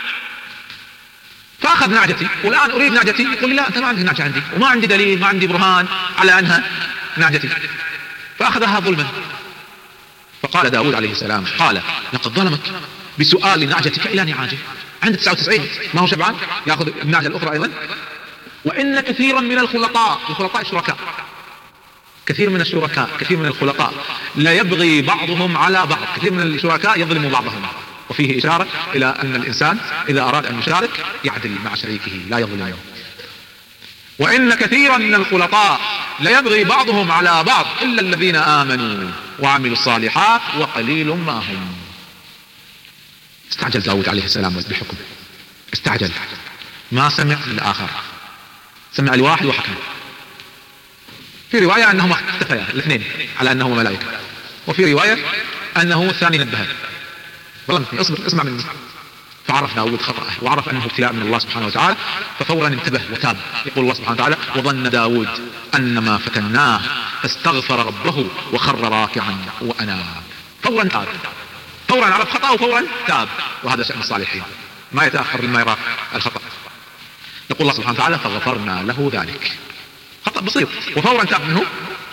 فأخذ نعجتي والآن أريد نعجتي. يقول: لا، أنت ما عندك نعجة عندي، وما عندي دليل، ما عندي برهان على أنها نعجتي، فأخذها ظلما. فقال داود عليه السلام: قال: لقد ظلمك بسؤال نعجتك إلى نعاجه، عند 99 ما هو شبعان يأخذ النعجة الأخرى أيضا. وإن كثيرا من الخلطاء الشركاء، كثير من الشركاء، كثير من الخلطاء لا يبغي بعضهم على بعض، كثير من الشركاء يظلم بعضهم. وفيه إشارة إلى أن الإنسان إذا أراد أن يشارك يعدل مع شريكه لا يظلمه. وإن كثيرا من الخلطاء لا يبغي بعضهم على بعض إلا الذين آمنوا وعملوا الصالحات وقليل ما هم. استعجل داود عليه السلام بالحكم، استعجل، ما سمع للآخر، سمع لواحد وحكم. في رواية أنهما اختفيا الاثنين على أنهما ملائكة، وفي رواية أنه الثاني نبهه، ظلمتني، اصبر، اسمع مني. فعرف داود خطأه وعرف أنه ابتلاء من الله سبحانه وتعالى، ففورا انتبه وتاب. يقول الله سبحانه وتعالى: وظن داود أنما فتناه فاستغفر ربه وخر راكعا وأناب. فورا تاب، فورا عرف خطأه وفورا تاب، وهذا شأن الصالحين، ما يتأخر لما يرى الخطأ. يقول الله سبحانه وتعالى: فغفرنا له ذلك، خطأ بسيط وفورا تاب منه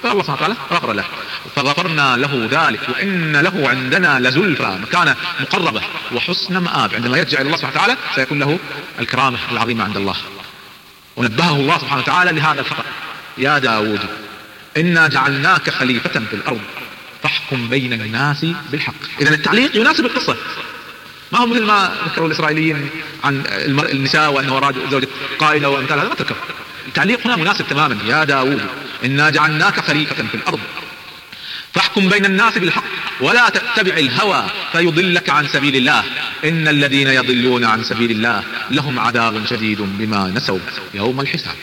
فالله سبحانه وتعالى غفر له، فغفرنا له ذلك وإن له عندنا لزلفى، مكانة مقربة وحسن مآب. عندما يرجع إلى الله سبحانه وتعالى سيكون له الكرامة العظيمة عند الله. ونبهه الله سبحانه وتعالى لهذا الخطأ: يا داود إنا جعلناك خليفة في الأرض فاحكم بين الناس بالحق. إذن التعليق يناسب القصة، ما هو مثل ما ذكروا الإسرائيليين عن النساء وأنه أراد زوجة قائلة وأمثال هذا، ما تذكر. التعليق هنا مناسب تماما: يا داود إنا جعلناك خليفة في الأرض فاحكم بين الناس بالحق ولا تتبع الهوى فيضلك عن سبيل الله إن الذين يضلون عن سبيل الله لهم عذاب شديد بما نسوا يوم الحساب.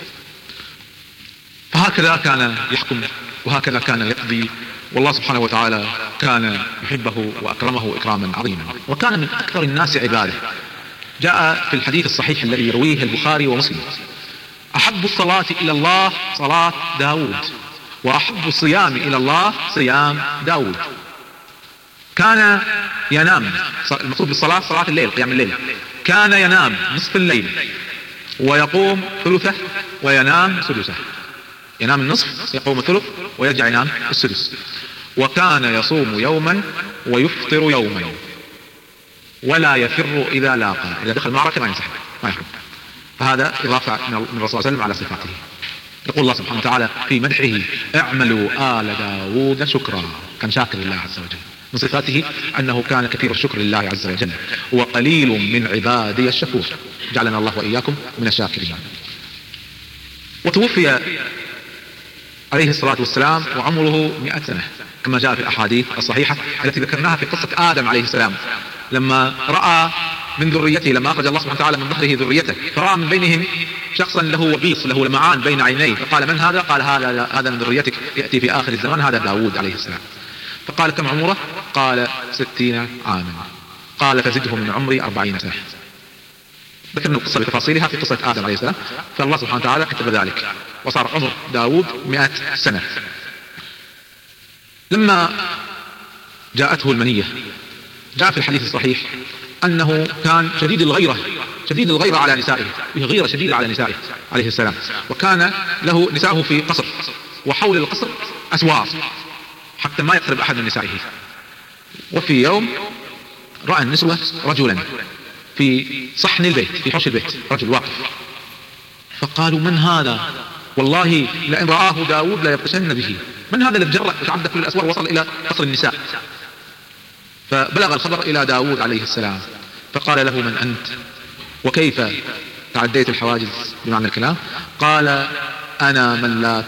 فهكذا كان يحكم وهكذا كان يقضي، والله سبحانه وتعالى كان يحبه وأكرمه إكراما عظيما، وكان من أكثر الناس عباده. جاء في الحديث الصحيح الذي يرويه البخاري ومسلم: أحب الصلاة إلى الله صلاة داود، وأحب الصيام إلى الله صيام داود. كان ينام، المقصود بالصلاة صلاة الليل، قيام الليل، كان ينام نصف الليل ويقوم ثلثه وينام سدسه، ينام النصف يقوم الثلث ويرجع ينام السدس. وكان يصوم يوما ويفطر يوما ولا يفر إذا لاقى، إذا دخل معركة ما ينسحب ما يحرم. فهذا إضافة من الرسول صلى الله عليه وسلم على صفاته. يقول الله سبحانه وتعالى في مدحه: اعملوا آل داود شكرا، كان شاكر لله عز وجل. من صفاته أنه كان كثير الشكر لله عز وجل، وقليل من عبادي الشكور، جعلنا الله وإياكم من الشاكرين. وتوفي عليه الصلاة والسلام وعمره 100 سنة كما جاء في الأحاديث الصحيحة التي ذكرناها في قصة آدم عليه السلام، لما رأى من ذريته، لما أخرج الله سبحانه وتعالى من ظهره ذريته، فرأى من بينهم شخصا له وبيص، له لمعان بين عينيه، فقال: من هذا؟ قال: هذا من ذريتك يأتي في آخر الزمان، هذا داود عليه السلام. فقال: كم عمره؟ قال: 60 عاما. قال: فزده من عمري 40 سنة. ذكرنا القصة بتفاصيلها في قصة آدم عليه السلام، فالله سبحانه وتعالى كتب ذلك وصار عمر داود 100 سنة. لما جاءته المنية جاء في الحديث الصحيح أنه كان شديد الغيرة على نسائه، فيه غيرة شديدة على نسائه عليه السلام، وكان له نساءه في قصر، وحول القصر أسوار حتى ما يقرب أحد من نسائه. وفي يوم رأى النسوة رجلا في صحن البيت، في حوش البيت، رجل واقف، فقالوا: من هذا؟ والله لئن رآه داود لا يبطشن به. من هذا الذي جرأ وتعدى كل الأسوار ووصل إلى قصر النساء؟ فبلغ الخبر إلى داود عليه السلام، فقال له: من أنت؟ وكيف تعديت الحواجز بمعنى الكلام؟ قال: أنا من لا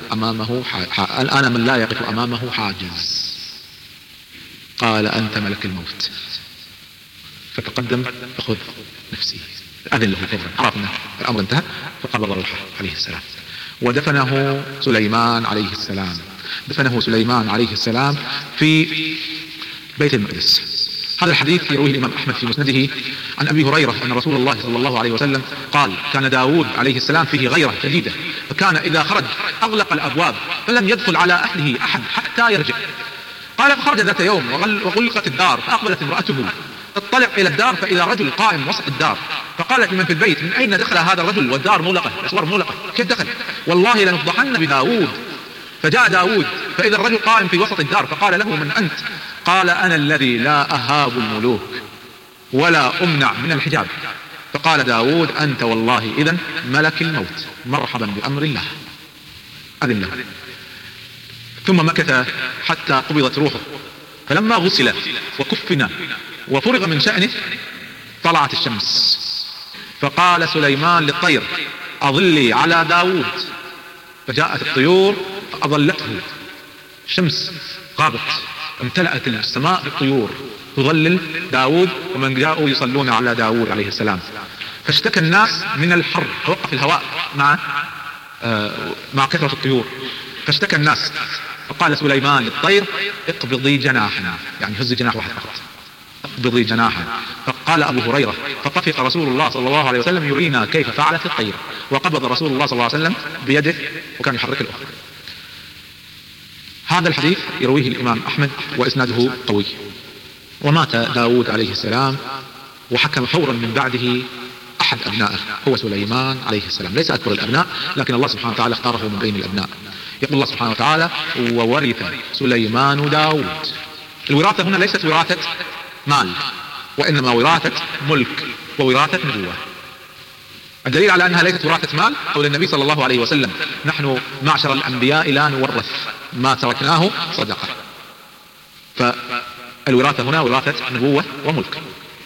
يقف أمامه حاجز. قال: أنت ملك الموت. فتقدم: فخذ نفسي، أذن له فورا، عرف أن الأمر انتهى، فقبض روحه عليه السلام. ودفنه سليمان عليه السلام، دفنه سليمان عليه السلام في بيت المقدس. هذا الحديث يرويه الإمام أحمد في مسنده عن أبي هريرة أن رسول الله صلى الله عليه وسلم قال: كان داود عليه السلام فيه غيرة شديدة، فكان إذا خرج أغلق الأبواب فلم يدخل على أهله أحد حتى يرجع. قال: فخرج ذات يوم وغلقت الدار، فأقبلت امرأته تطلع إلى الدار فإذا رجل قائم وسط الدار، فقالت لمن في البيت: من أين دخل هذا الرجل والدار مغلقة، الأسوار مغلقة، كيف دخل؟ والله لنفضحن بداود. فجاء داود فإذا الرجل قائم في وسط الدار، فقال له: من أنت؟ قال: أنا الذي لا أهاب الملوك ولا أمنع من الحجاب. فقال داود: أنت والله إذن ملك الموت، مرحبا بأمر الله، أذن له. ثم مكث حتى قبضت روحه، فلما غسل وكفن وفرغ من شأنه طلعت الشمس، فقال سليمان للطير: أظلي على داود. فجاءت الطيور فأظلته، الشمس غابت، امتلأت السماء بالطيور تظلل داود، ومن جاءوا يصلون على داود عليه السلام. فاشتكى الناس من الحر، توقف الهواء مع كثرة الطيور، فاشتكى الناس. فقال سليمان للطير: اقبضي جناحنا، يعني هز جناح واحد فقط، اقبضي جناحا. فقال أبو هريرة: فطفق رسول الله صلى الله عليه وسلم يرينا كيف فعلت الطير، وقبض رسول الله صلى الله عليه وسلم بيده وكان يحرك الأخرى. هذا الحديث يرويه الإمام أحمد وإسناده قوي. ومات داود عليه السلام، وحكم فورا من بعده أحد أبنائه هو سليمان عليه السلام، ليس أكبر الأبناء، لكن الله سبحانه وتعالى اختاره من بين الأبناء. يقول الله سبحانه وتعالى: وورث سليمان داود. الوراثة هنا ليست وراثة مال، وإنما وراثة ملك ووراثة نبوة. الدليل على أنها ليست وراثة مال قول النبي صلى الله عليه وسلم: نحن معشر الأنبياء لا نورث، ما تركناه صدقة. فالوراثة هنا وراثة نبوة وملك.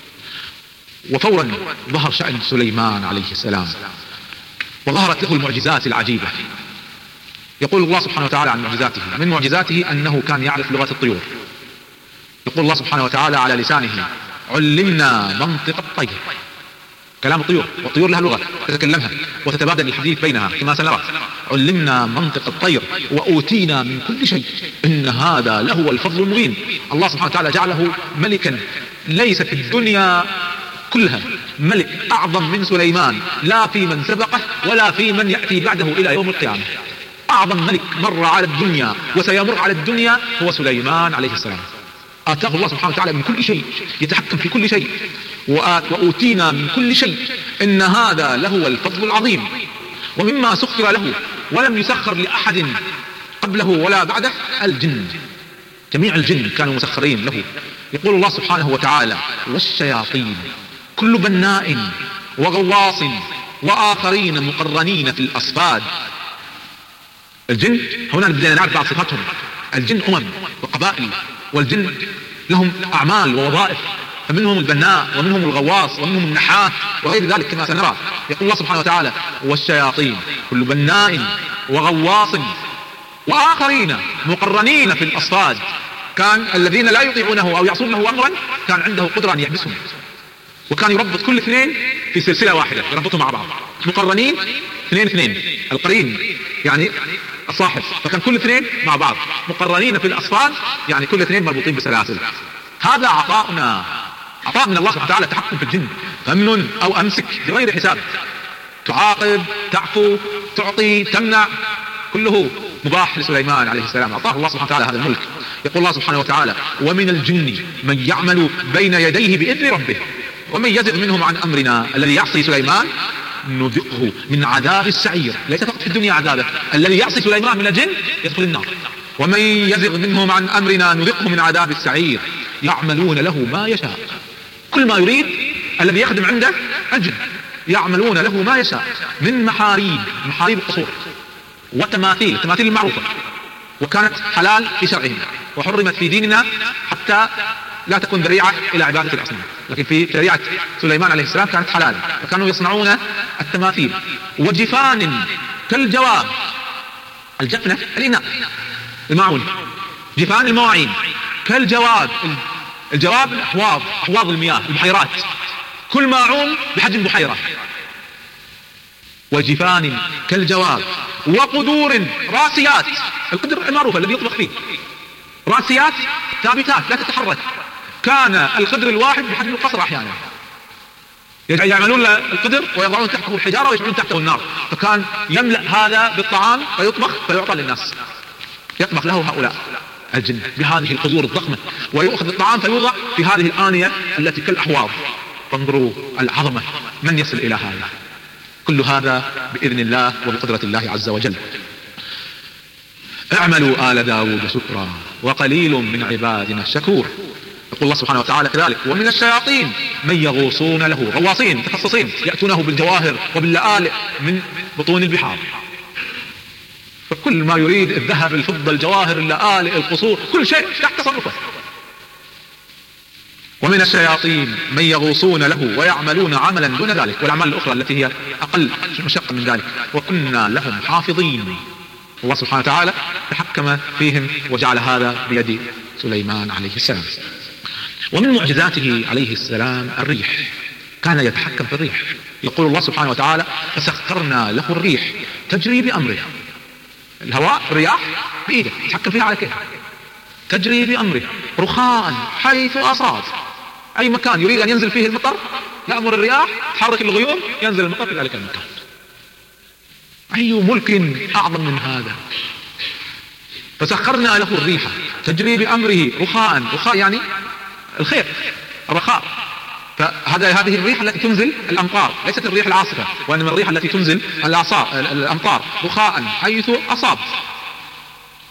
وفورا ظهر شأن سليمان عليه السلام، وظهرت له المعجزات العجيبة. يقول الله سبحانه وتعالى عن معجزاته: من معجزاته أنه كان يعرف لغة الطيور. يقول الله سبحانه وتعالى على لسانه: علمنا منطق الطير. كلام الطيور، والطيور لها لغة تتكلمها وتتبادل الحديث بينها كما سنرى. علمنا منطق الطير وأوتينا من كل شيء إن هذا لهو الفضل المبين. الله سبحانه وتعالى جعله ملكا ليس في الدنيا كلها ملك أعظم من سليمان، لا في من سبقه ولا في من يأتي بعده إلى يوم القيامة. أعظم ملك مر على الدنيا وسيمر على الدنيا هو سليمان عليه السلام. آتاه الله سبحانه وتعالى من كل شيء، يتحكم في كل شيء. وأوتينا من كل شيء إن هذا لهو الفضل العظيم. ومما سخر له ولم يسخر لأحد قبله ولا بعده الجن، جميع الجن كانوا مسخرين له. يقول الله سبحانه وتعالى: والشياطين كل بناء وغواص وآخرين مقرنين في الأصفاد. الجن هنا بدنا نعرف بعض صفاتهم. الجن وقبائل، والجن لهم أعمال ووظائف، فمنهم البناء ومنهم الغواص ومنهم النحات وغير ذلك كما سنرى. يقول الله سبحانه وتعالى: والشياطين كل بناء وغواص وآخرين مقرنين في الأصفاد. كان الذين لا يطيعونه أو يعصونه أمرا كان عنده قدرة أن يحبسهم، وكان يربط كل اثنين في سلسلة واحدة، يربطهم مع بعض مقرنين اثنين. القرين يعني الصاحب، فكان كل اثنين مع بعض. مقرنين في الأصفاد يعني كل اثنين مربوطين بسلاسل. هذا عطاء من الله سبحانه وتعالى، التحكم في الجن. فمن أو أمسك بغير حساب، تعاقب، تعفو، تعطي، تمنع، كله مباح لسليمان عليه السلام. أعطاه الله سبحانه وتعالى هذا الملك. يقول الله سبحانه وتعالى: ومن الجن من يعمل بين يديه بإذن ربه ومن يزغ منهم عن أمرنا. الذي يعصي سليمان نذقه من عذاب السعير. ليس فقط في الدنيا عذابه، الذي يعصي سليمان من الجن يدخل النار. ومن يزغ منهم عن أمرنا نذقه من عذاب السعير. يعملون له ما يشاء، كل ما يريد الذي يخدم عنده الجن. يعملون له ما يشاء من محاريب القصور وتماثيل، التماثيل المعروفة، وكانت حلال في شرعهم وحرمت في ديننا حتى لا تكون ذريعة إلى عبادة الأصنام، لكن في شريعة سليمان عليه السلام كانت حلال. فكانوا يصنعون التماثيل. وجفان كالجواب، الجفنة الإناء الماعون، جفان المواعين كالجواب. الجواب أحواض المياه، البحيرات، كل ماعون بحجم بحيرة. وجفان كالجواب وقدور راسيات، القدر المعروف الذي يطبخ فيه، راسيات ثابتات لا تتحرك. كان القدر الواحد بحجم القصر أحيانا. يعملون القدر ويضعون تحته الحجارة ويجعلون تحته النار، فكان يملأ هذا بالطعام فيطبخ فيعطى للناس، يطبخ له هؤلاء الجن بهذه القدور الضخمة، ويؤخذ الطعام فيوضع في هذه الآنية التي كالأحواض. فانظروا العظمة، من يصل إلى هذا؟ كل هذا بإذن الله وبقدرة الله عز وجل. اعملوا آل داود شكرا وقليل من عبادنا الشكور. يقول الله سبحانه وتعالى كذلك: ومن الشياطين من يغوصون له، غواصين متخصصين يأتونه بالجواهر وباللآلئ من بطون البحار. فكل ما يريد الذهب، الفضة، الجواهر، اللآلئ، القصور، كل شيء تحت تصرفه. ومن الشياطين من يغوصون له ويعملون عملا دون ذلك، والأعمال الأخرى التي هي أقل مشقة من ذلك، وكنا لهم حافظين. الله سبحانه وتعالى تحكم فيهم وجعل هذا بيد سليمان عليه السلام. ومن معجزاته عليه السلام الريح، كان يتحكم في الريح. يقول الله سبحانه وتعالى: فسخرنا له الريح تجري بأمره. الهواء، الرياح بإيده يتحكم فيها على كيف، تجري بأمره رخاء حيث أصاب. أي مكان يريد أن ينزل فيه المطر يأمر الرياح تحرك الغيوم ينزل المطر في ذلك المكان. أي ملك أعظم من هذا؟ فسخرنا له الريح تجري بأمره رخاء يعني الخير، الرخاء. فهذه الريح التي تنزل الأمطار، ليست الريح العاصفة، وإنما الريح التي تنزل الأمطار. رخاء حيث أصاب.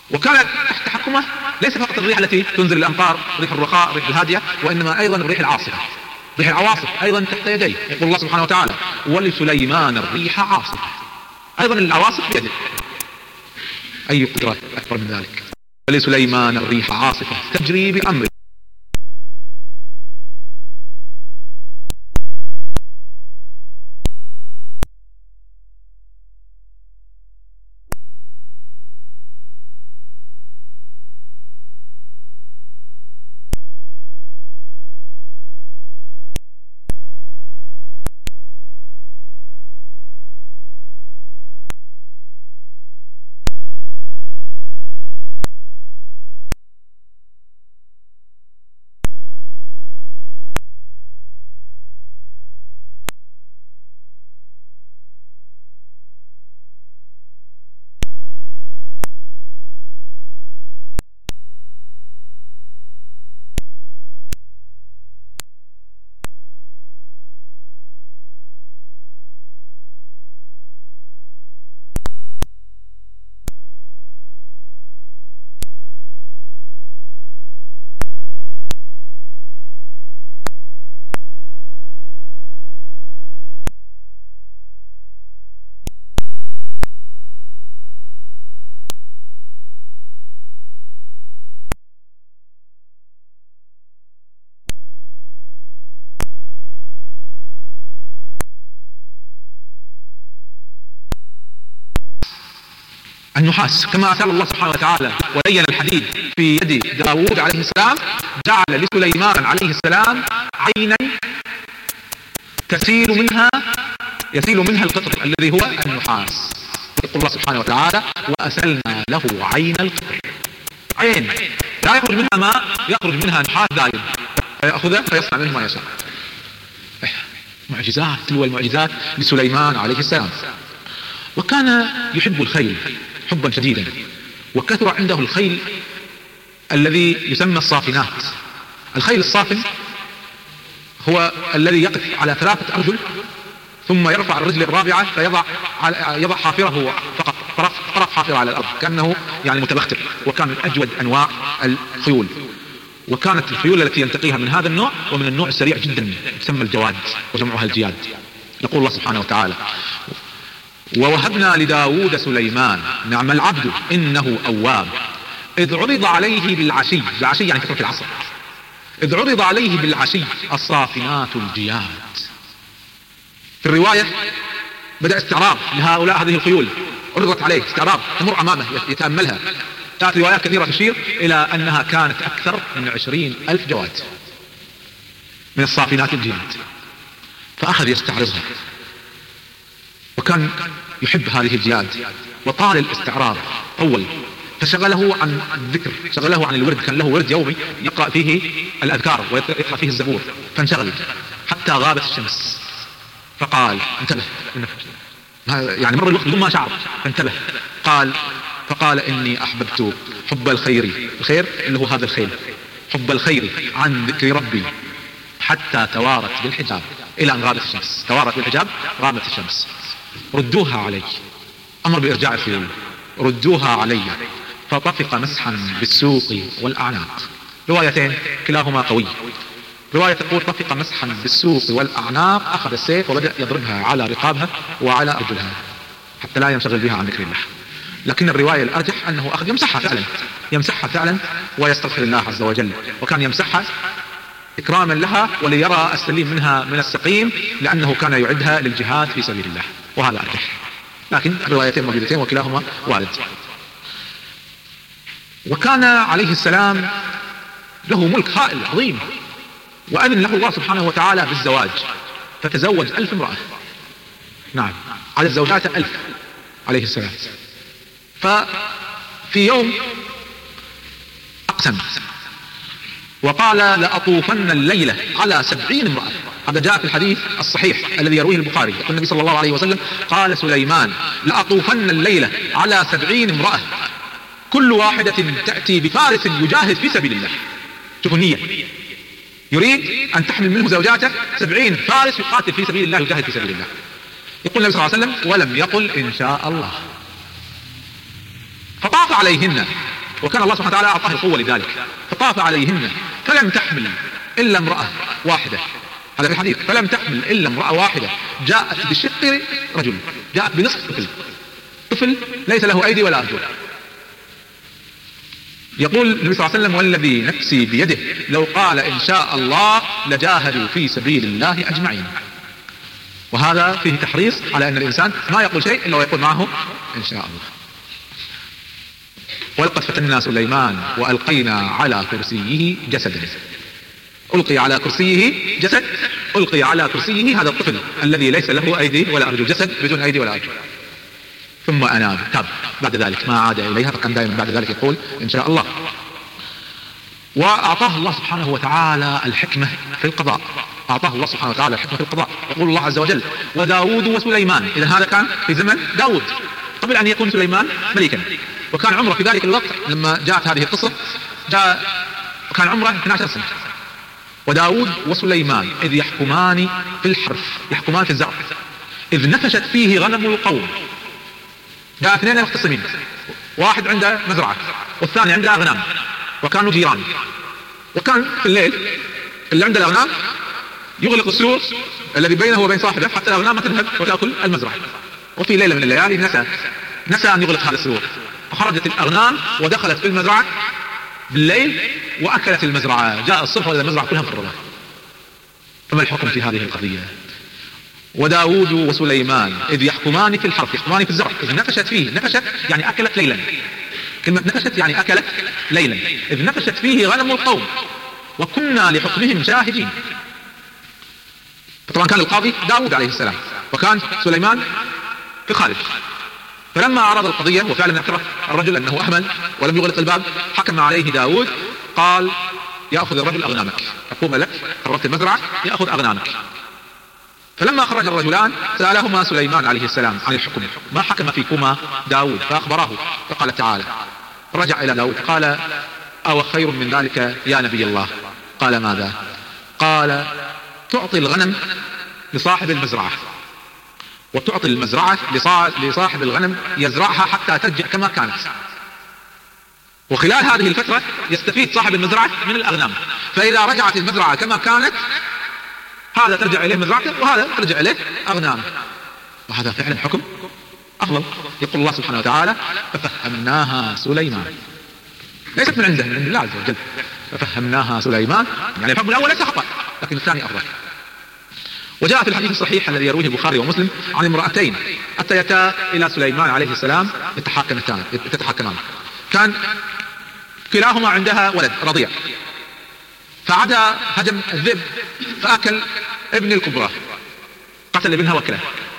وكان تحت تحكمه ليس فقط الريح التي تنزل الأمطار، ريح الرخاء، ريح الهادية، وإنما أيضا الريح العاصفة، ريح العواصف أيضا تحت يديه. يقول الله سبحانه وتعالى: ولسليمان الريح عاصفة. أيضا العواصف بيده. أي قدرة أكبر من ذلك؟ ولسليمان الريح عاصفة تجري بأمره. النحاس كما أثار الله سبحانه وتعالى ولين الحديد في يد داود عليه السلام، جعل لسليمان عليه السلام عينا يسيل منها القطر الذي هو النحاس. يقول الله سبحانه وتعالى: وأسلنا له عين القطر. عين لا يخرج منها ماء، يخرج منها نحاس دائم، فيأخذه فيصنع منه ما يشاء. معجزات تلو المعجزات لسليمان عليه السلام. وكان يحب الخيل حبا شديدا، وكثر عنده الخيل الذي يسمى الصافنات. الخيل الصافن هو الذي يقف على 3 أرجل ثم يرفع الرجل الرابعة فيضع حافره فقط، طرف حافره على الأرض كأنه يعني متبختر. وكان من أجود أنواع الخيول، وكانت الخيول التي ينتقيها من هذا النوع ومن النوع السريع جدا تسمى الجواد وجمعها الجياد. يقول الله سبحانه وتعالى: ووهبنا لداود سليمان نعم العبد إنه أواب إذ عرض عليه بالعشي يعني فترة العصر، إذ عرض عليه بالعشي الصافنات الجياد. في الرواية بدأ استعراض لهؤلاء هذه الخيول، عرضت عليه استعراض تمر أمامه يتأملها. جاءت روايات كثيرة تشير إلى أنها كانت أكثر من 20,000 جواد من الصافنات الجياد، فأخذ يستعرضها. وكان يحب هذه الجياد وطال الاستعراض طول، فشغله عن الذكر، شغله عن الورد. كان له ورد يومي يقرأ فيه الأذكار ويقرأ فيه الزبور، فانشغل حتى غابت الشمس. فقال: انتبه، يعني مر الوقت بدون ما شعر، فانتبه. فقال: إني أحببت حب الخير، الخير اللي هو هذا الخيل، حب الخير عن ذكر ربي حتى توارت بالحجاب، إلى أن غابت الشمس. توارت بالحجاب، غابت الشمس. ردوها علي، أمر بإرجاع الخيول، ردوها علي. فطفق مسحا بالسوق والأعناق. روايتين كلاهما قوي. رواية تقول: طفق مسحا بالسوق والأعناق، أخذ السيف وبدأ يضربها على رقابها وعلى أرجلها حتى لا ينشغل بها عن ذكر الله. لكن الرواية الأرجح أنه أخذ يمسحها فعلا ويستغفر الله عز وجل، وكان يمسحها إكراما لها وليرى السليم منها من السقيم، لأنه كان يعدها للجهاد في سبيل الله، وهذا أرجح. لكن الروايتين موجودتين وكلاهما وارد. وكان عليه السلام له ملك هائل عظيم، وأذن له الله سبحانه وتعالى بالزواج، فتزوج 1000 امرأة. نعم، عدد زوجاته 1000 عليه السلام. ففي يوم أقسم وقال: لأطوفن الليلة على 70 امرأة. هذا جاء في الحديث الصحيح الذي يرويه البخاري. يقول النبي صلى الله عليه وسلم: قال سليمان: لأطوفن الليلة على 70 امرأة كل واحدة تأتي بفارس يجاهد في سبيل الله. شوفوا النية، يريد أن تحمل منه زوجاته 70 فارس يقاتل في سبيل الله، يجاهد في سبيل الله. يقول النبي صلى الله عليه وسلم: ولم يقل إن شاء الله. فطاف عليهن وكان الله سبحانه وتعالى أعطاه القوة لذلك، فطاف عليهن فلم تحمل إلا امرأة واحدة. هذا في الحديث، فلم تحمل إلا امرأة واحدة جاءت بشق رجل، جاءت بنصف طفل، طفل ليس له أيدي ولا أرجل. يقول النبي صلى الله عليه وسلم: والذي نفسي بيده لو قال إن شاء الله لجاهدوا في سبيل الله أجمعين. وهذا فيه تحريص على أن الإنسان ما يقول شيء إلا ويقول معه إن شاء الله. ولقد فتنا سليمان وألقينا على كرسيه جسدا. ألقي على كرسيه جسد، ألقي على كرسيه هذا الطفل الذي ليس له أيدي ولا أرجل، جسد بدون أيدي ولا أرجل. ثم أناب، تاب بعد ذلك، ما عاد إليها، فكان دائما بعد ذلك يقول إن شاء الله. وأعطاه الله سبحانه وتعالى الحكمة في القضاء، أعطاه الله سبحانه وتعالى الحكمة في القضاء. يقول الله عز وجل: وداود وسليمان. إذا هذا كان في زمن داود قبل أن يكون سليمان ملكا، وكان عمره في ذلك الوقت لما جاءت هذه القصة كان عمره 12 سنة. وداود وسليمان إذ يحكمان في الحرث، يحكمان في الزرع، إذ نفشت فيه غنم القوم. جاء اثنين مختصمين، واحد عنده مزرعة والثاني عنده أغنام، وكانوا جيران. وكان في الليل اللي عنده الأغنام يغلق السور الذي بينه وبين صاحبه حتى الأغنام ما تذهب وتأكل المزرعة. وفي ليلة من الليالي نسى أن يغلق هذا السور، فخرجت الأغنام ودخلت في المزرعة بالليل وأكلت المزرعة. جاء الصبح وإذا المزرعة كلها مفرغة. فما الحكم في هذه القضية؟ وداود وسليمان إذ يحكمان في الحرث، يحكمان في الزرع، إذ نفشت فيه، نفشت يعني أكلت ليلا، كلمة نفشت يعني أكلت ليلا، إذ نفشت فيه غنم القوم وكنا لحكمهم شاهدين. طبعا كان القاضي داود عليه السلام، وكان سليمان في الخارج. فلما عرض القضية وفعلا اعترف الرجل أنه أهمل ولم يغلق الباب، حكم عليه داود، قال: يأخذ الرجل أغنامك، أقوم لك، قربت المزرعة، يأخذ أغنامك. فلما خرج الرجلان سألهما سليمان عليه السلام عن الحكم: ما حكم فيكما داود؟ فأخبراه، فقال تعالى. رجع إلى داود قال: أو خير من ذلك يا نبي الله؟ قال: ماذا؟ قال: تعطي الغنم لصاحب المزرعة، وتعطي المزرعة لصاحب الغنم يزرعها حتى ترجع كما كانت، وخلال هذه الفترة يستفيد صاحب المزرعة من الأغنام. فإذا رجعت المزرعة كما كانت هذا ترجع إليه مزرعته وهذا ترجع إليه أغنام. وهذا فعلا حكم أفضل. يقول الله سبحانه وتعالى: ففهمناها سليمان. ليست من عنده، من عند الله عز وجل. ففهمناها سليمان، يعني الحكم الأول ليس خطأ لكن الثاني أفضل. وجاء في الحديث الصحيح الذي يرويه البخاري ومسلم عن امرأتين أتيتا إلى سليمان عليه السلام يتحاكمان. كان كلاهما عندها ولد رضيع، فعدا هجم الذئب فأكل ابن الكبرى، قتل ابنها وكله.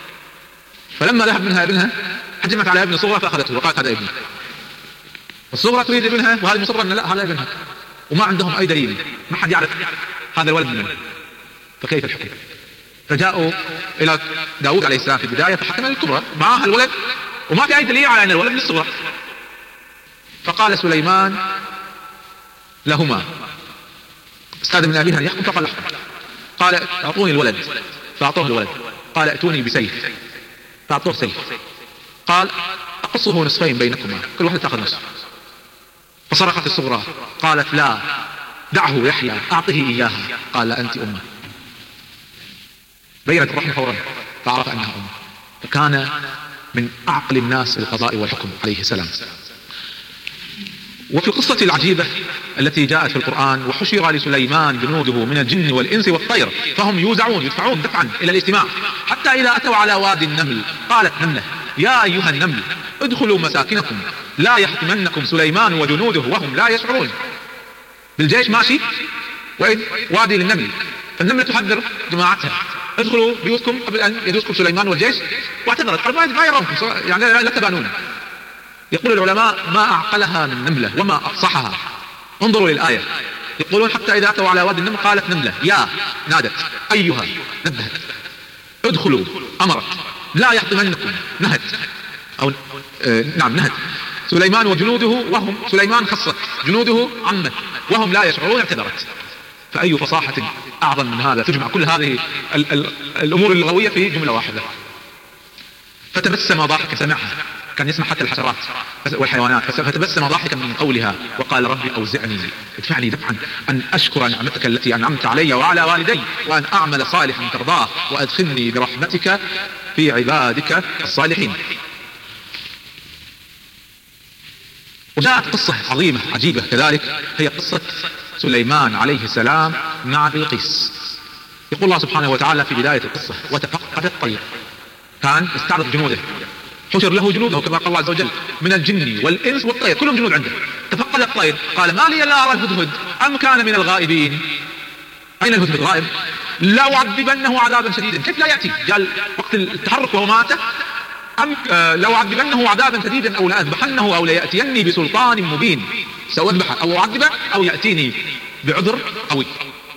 فلما ذهب منها ابنها هجمت على ابن الصغرى فأخذته وقالت: هذا ابني. الصغرى تريد ابنها وهذه مصرة أن لا، هذا ابنها، وما عندهم أي دليل، ما حد يعرف هذا الولد منه، فكيف الحكم؟ فجاءوا إلى داود عليه السلام في البداية فحكم الكبرى معها الولد وما في أي دليل على أن الولد من الصغرى. فقال سليمان لهما: استاذن من أبيها أن يحكم، فقال: احكم. قال: أعطوني الولد، فأعطوه الولد. قال: ائتوني بسيف، فأعطوه سيف. قال: أقصه نصفين بينكما، كل واحد تأخذ نصف. فصرخت الصغرى قالت: لا، دعه يحيى، أعطه إياها. قال: أنت أمه. بينت الرحمة فورا فعرف أنها أمه، فكان من أعقل الناس في القضاء والحكم عليه السلام. وفي القصة العجيبة التي جاءت في القرآن: وحشر لسليمان جنوده من الجن والإنس والطير فهم يوزعون، يدفعون دفعا إلى الاجتماع، حتى إذا أتوا على وادي النمل قالت نملة: يا أيها النمل ادخلوا مساكنكم لا يحطمنكم سليمان وجنوده وهم لا يشعرون. بالجيش ماشي وإذ وادي للنمل، فالنملة تحذر جماعتها: ادخلوا بيوتكم قبل أن يدوسكم سليمان والجيش. واعتذرت: ما يرونكم، يعني لا تبانون. يقول العلماء: ما أعقلها من نملة وما أفصحها. انظروا للآية، يقولون: حتى إذا أتوا على وادي النمل قالت نملة، يا، نادت، أيها، نبهت، ادخلوا، أمرت، لا يحطمنكم، نهت، أو نعم نهت سليمان وجنوده وهم، سليمان خصت، جنوده عمت، وهم لا يشعرون، اعتذرت. فأي فصاحة أعظم من هذا، تجمع كل هذه الأمور اللغوية في جملة واحدة. فتبسم ضاحكا، سمعها، كان يسمع حتى الحشرات والحيوانات، فتبسم ضاحكا من قولها وقال ربي أوزعني ادفعني دفعا أن أشكر نعمتك التي أنعمت علي وعلى والدي وأن أعمل صالحا ترضاه وأدخلني برحمتك في عبادك الصالحين. وجاءت قصة عظيمة عجيبة كذلك، هي قصة سليمان عليه السلام مع بلقيس. يقول الله سبحانه وتعالى في بداية القصة: وتفقد الطير. كان استعرض جنوده، حشر له جنوده كما قال الله عز وجل من الجن والإنس والطير، كلهم جنود عنده. تفقد الطير، قال: ما لي لا أرى الهدهد أم كان من الغائبين. أين الهدهد؟ غائب. لا أعذبنه عذابا شديدا. كيف لا يأتي؟ قال وقت التحرك وهو مات: أم لو أعذبنه عذابا شديدا أو لأذبحنه أو ليأتيني بسلطان مبين. سأذبحه أو أعذبه أو يأتيني بعذر قوي.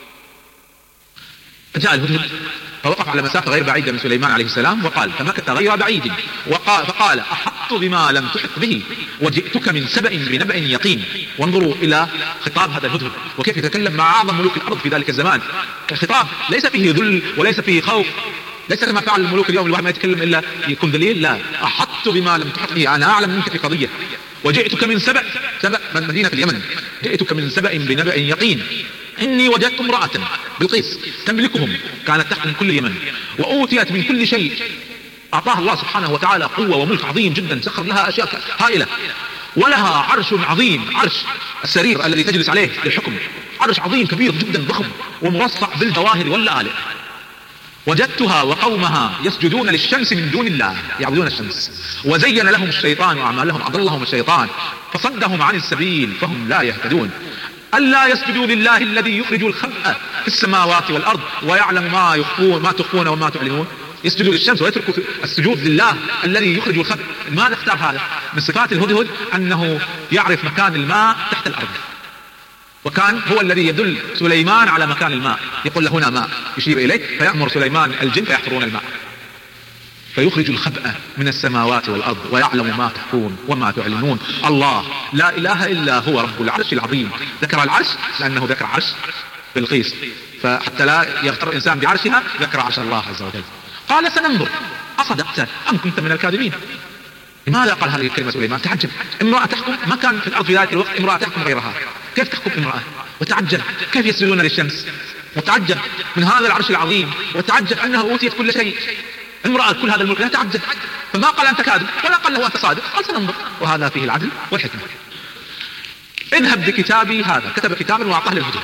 فجاء الهدهد فوقف على مسافة غير بعيدة من سليمان عليه السلام وقال، فمكث غير بعيد فقال: أحط بما لم تحط به وجئتك من سبأ بنبأ يقين. وانظروا إلى خطاب هذا الهدهد وكيف يتكلم مع أعظم ملوك الأرض في ذلك الزمان. خطاب ليس فيه ذل وليس فيه خوف، ليس كما فعل الملوك اليوم الواحد ما يتكلم إلا يكون ذليل. لا، أحط بما لم تحط به، أنا أعلم منك في قضية. وجئتك من سبأ من مدينة في اليمن، جئتك من سبأ بنبأ يقين. إني وجدت امرأة بلقيس تملكهم، كانت تحكم كل اليمن وأوتيت من كل شيء. أعطاها الله سبحانه وتعالى قوة وملك عظيم جدا، سخر لها أشياء هائلة، ولها عرش عظيم، عرش السرير الذي تجلس عليه للحكم، عرش عظيم كبير جدا ضخم ومرصع بالجواهر واللآلئ. وجدتها وقومها يسجدون للشمس من دون الله، يعبدون الشمس. وزين لهم الشيطان أعمالهم، أضلهم الشيطان فصدهم عن السبيل فهم لا يهتدون. ألا يسجدوا لله الذي يخرج الخبأ في السماوات والأرض ويعلم ما تخفون وما تعلنون. يسجدوا للشمس ويتركوا السجود لله الذي يخرج الخبأ. ماذا اختار هذا؟ من صفات الهدهد أنه يعرف مكان الماء تحت الأرض، وكان هو الذي يدل سليمان على مكان الماء، يقول له هنا ماء يشير إليه، فيأمر سليمان الجن فيحفرون الماء. فيخرج الخبأ من السماوات والأرض ويعلم ما تخفون وما تعلنون. الله لا إله إلا هو رب العرش العظيم. ذكر العرش لأنه ذكر عرش بلقيس، فحتى لا يغتر الإنسان بعرشها ذكر عرش الله عز وجل. قال: سننظر أصدقت أم كنت من الكاذبين. لماذا قال هذه الكلمة سليمان؟ تعجب، امرأة تحكم، ما كان في الأرض في ذلك الوقت امرأة تحكم غيرها، كيف تحكم امرأة؟ وتعجب كيف يسجدون للشمس، وتعجب من هذا العرش العظيم، وتعجب أنها أوتيت كل شيء، امرأة كل هذا الملك. لا تعجب، فما قال أنت كاذب ولا قال له أنت صادق، قال سننظر، وهذا فيه العدل والحكمة. اذهب بكتابي هذا، كتب كتابا وأعطاه للهدهد،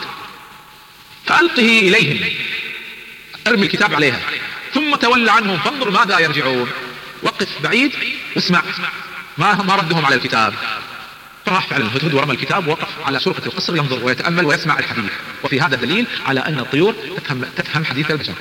فألقه إليهم، ارمي الكتاب عليها، ثم تولى عنهم فانظر ماذا يرجعون. وقف بعيد واسمع ما ردهم على الكتاب. فراح فعلا الهدهد ورمى الكتاب ووقف على شرفة القصر ينظر ويتأمل ويسمع الحديث. وفي هذا دليل على أن الطيور تفهم حديث البشر.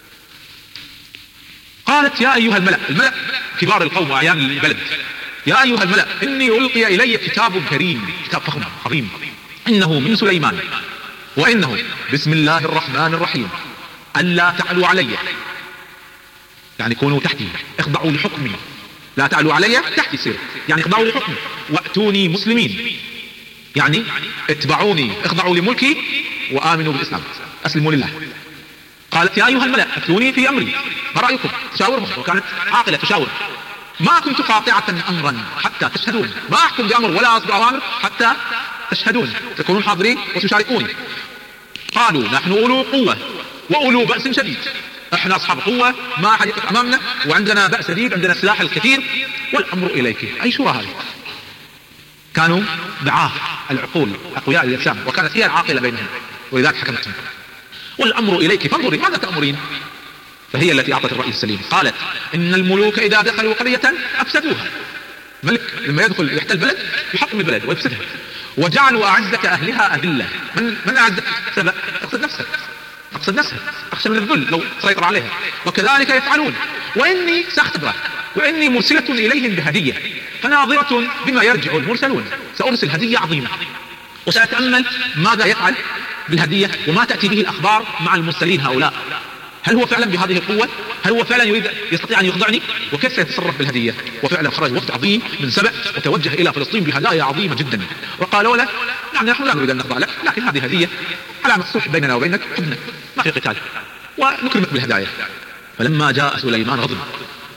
قالت: يا أيها الملأ كبار القوم وأعيان البلد، يا أيها الملأ إني ألقي إلي كتاب كريم، كتاب فخم عظيم، إنه من سليمان وإنه بسم الله الرحمن الرحيم، ألا تعلوا علي، يعني كونوا تحتي، اخضعوا لحكمي، لا تعلوا علي تحتي سير، يعني اخضعوا لحكمي، وأتوني مسلمين، يعني اتبعوني، اخضعوا لملكي وآمنوا بالإسلام، أسلموا لله. قالت: يا أيها الملأ أفتوني في أمري، ما رأيكم؟ تشاورهم، وكانت عاقلة تشاور. ما كنت قاطعة أمرا حتى تشهدون، ما أحكم بأمر ولا أصدر أوامر حتى تشهدون، تكونون حاضرين وتشاركوني. قالوا: نحن أولو قوة وأولو بأس شديد، احنا أصحاب قوة ما أحد يقف أمامنا وعندنا بأس شديد، عندنا السلاح الكثير، والأمر إليك. أي شورى هذه؟ كانوا ضعاف العقول أقوياء الأجسام، وكانت هي العاقلة بينهم ولذلك حكمتهم. والأمر إليك فانظري ماذا تأمرين. فهي التي أعطت الرأي السليم. قالت: إن الملوك إذا دخلوا قرية أفسدوها. ملك لما يدخل يحتل بلد يحطم البلد ويفسدها، وجعلوا أعزة أهلها أذلة. من أعزة سبأ؟ أقصد نفسها، أخشى من الذل لو سيطر عليها. وكذلك يفعلون. وإني سأختبره، وإني مرسلة إليهم بهدية فناظرة بما يرجع المرسلون. سأرسل هدية عظيمة وسأتأمل ماذا يفعل بالهدية وما تأتي به الأخبار مع المرسلين هؤلاء. هل هو فعلا بهذه القوة؟ هل هو فعلا يستطيع أن يخضعني؟ وكيف سيتصرف بالهدية؟ وفعلا خرج وفد عظيم من سبأ وتوجه إلى فلسطين بهدايا عظيمة جدا، وقالوا له: يعني نحن لا نريد أن نخضع لك، لكن هذه هدية على الصلح بيننا وبينك، حبنا ما في قتال، ونكرمك بالهدايا. فلما جاء سليمان غضب